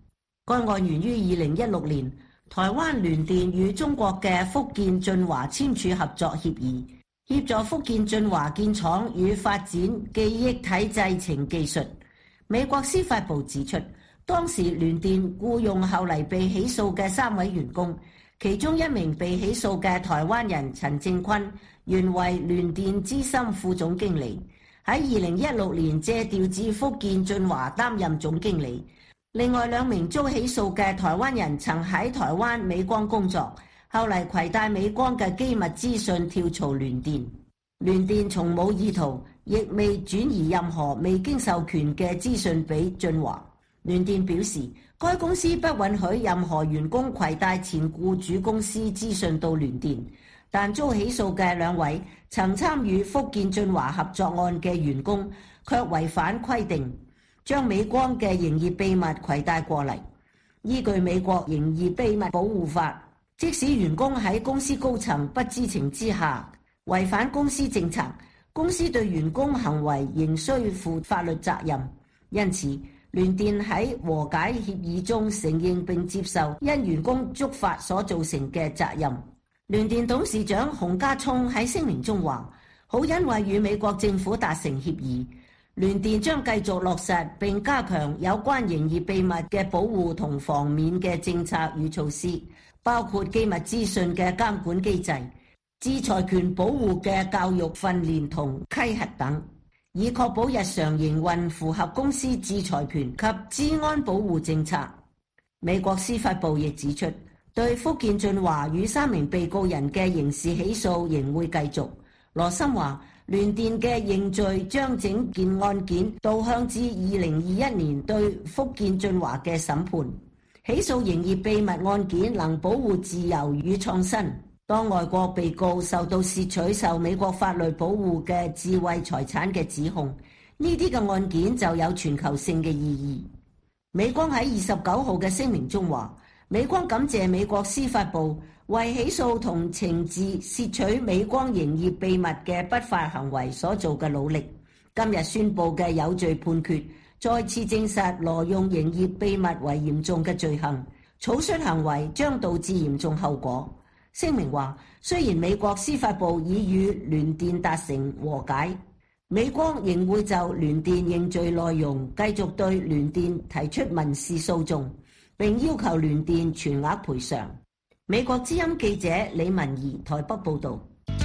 該案源於2016年台灣聯電與中國嘅福建晉華簽署合作協議，協助福建晉華建廠與發展記憶體製程技術。美國司法部指出，當時聯電僱用後嚟被起訴嘅3位員工，其中一名被起訴嘅台灣人陳正坤，原為聯電資深副總經理，喺2016年借調至福建晉華擔任總經理。另外2名遭起訴嘅台灣人曾喺台灣美光工作，後嚟攜帶美光嘅機密資訊跳槽聯電。聯電從冇意圖，亦未轉移任何未經授權嘅資訊俾晉華。聯電表示，該公司不允許任何員工攜帶前僱主公司資訊到聯電，但遭起訴嘅2位曾參與福建晉華合作案嘅員工卻違反規定，將美光嘅營業秘密攜帶過嚟。依據美國營業秘密保護法，即使員工喺公司高層不知情之下違反公司政策，公司對員工行為仍需負法律責任。因此，聯電喺和解協議中承認並接受因員工觸法所造成嘅責任。聯電董事長洪家聰喺聲明中話，好欣慰與美國政府達成協議，聯電將繼續落實並加強有關營業秘密嘅保護同防免嘅政策與措施，包括機密資訊嘅監管機制、知財權保護嘅教育訓練同稽核等，以確保日常營運符合公司知財權及資安保護政策。美國司法部亦指出，對福建晉華與3名被告人嘅刑事起訴仍會繼續。羅森話，聯電嘅認罪將整件案件導向至2021年對福建晉華嘅審判。起訴營業秘密案件能保護自由與創新。當外國被告受到竊取受美國法律保護嘅智慧財產嘅指控，呢啲嘅案件就有全球性嘅意義。美光喺29號嘅聲明中話，美光感謝美國司法部為起訴同懲治竊取美光營業秘密嘅不法行為所做嘅努力。今日宣布嘅有罪判決再次證實挪用營業秘密為嚴重嘅罪行，草率行為將導致嚴重後果。聲明話，雖然美國司法部已與聯電達成和解，美光仍會就聯電認罪內容繼續對聯電提出民事訴訟，並要求聯電全額賠償。美國之音記者李文儀台北報導。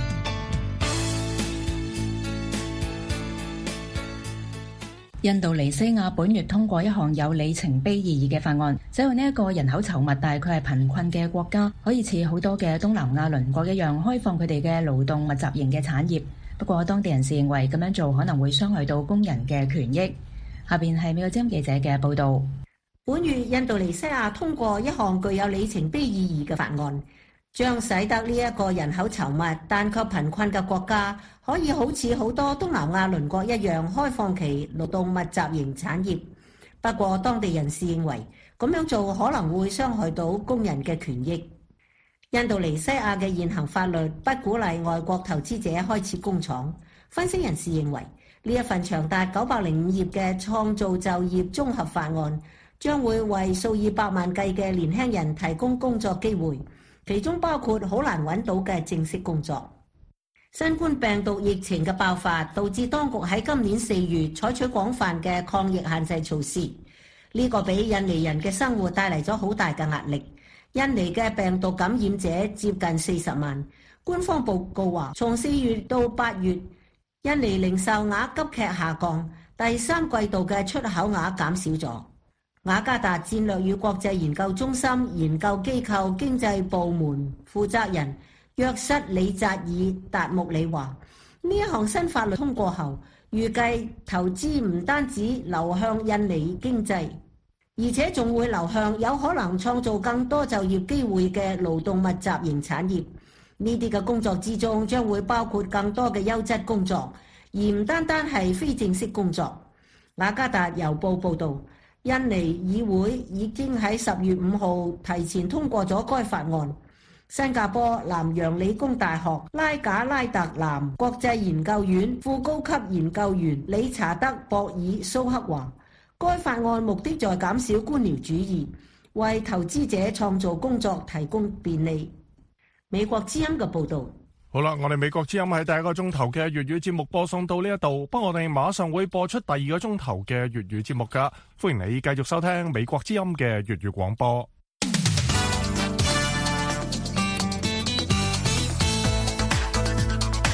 印度尼西亞本月通過一項有里程碑意義嘅法案，只有呢一個人口稠密但係佢係貧困嘅國家，可以似好多嘅東南亞鄰國一樣開放佢哋嘅勞動密集型嘅產業。不過當地人士認為咁樣做可能會傷害到工人嘅權益。下邊係美國之音記者嘅報導。 本月印度尼西亞通過一項具有里程碑意義嘅法案，將使得呢一個人口稠密但卻貧困嘅國家可以好似好多東南亞鄰國一樣開放其勞動密集型產業。不過當地人士認為咁樣做可能會傷害到工人嘅權益。印度尼西亞嘅現行法律不鼓勵外國投資者開設工廠。分析人士認為呢一份長達905頁嘅創造就業綜合法案將會為數以百萬計嘅年輕人提供工作機會，其中包括好難揾到嘅正式工作。新冠病毒疫情嘅爆發導致當局喺今年4月採取廣泛嘅抗疫限制措施，呢個俾印尼人嘅生活帶嚟咗好大嘅壓力。印尼嘅病毒感染者接近40萬，官方報告話從4月到8月，印尼零售額急劇下降，第3季度嘅出口額減少咗。雅加達戰略與國際研究中心研究機構經濟部門負責人約瑟里扎爾達穆里話：呢一項新法律通過後，預計投資唔單止流向印尼經濟，而且仲會流向有可能創造更多就業機會嘅勞動密集型產業。呢啲嘅工作之中將會包括更多嘅優質工作，而唔單單係非正式工作。雅加達郵報報導，印尼議會已經喺10月5號提前通過咗該法案。新加坡南洋理工大學拉賈拉特南國際研究院副高級研究員理查德博爾蘇克話：該法案目的在減少官僚主義， 為投資者創造工作提供便利。美國之音嘅報導。 好啦，我哋美國之音喺第一個鐘頭嘅粵語節目播送到呢一度，不過我哋馬上會播出第二個鐘頭嘅粵語節目㗎，歡迎你繼續收聽美國之音嘅粵語廣播。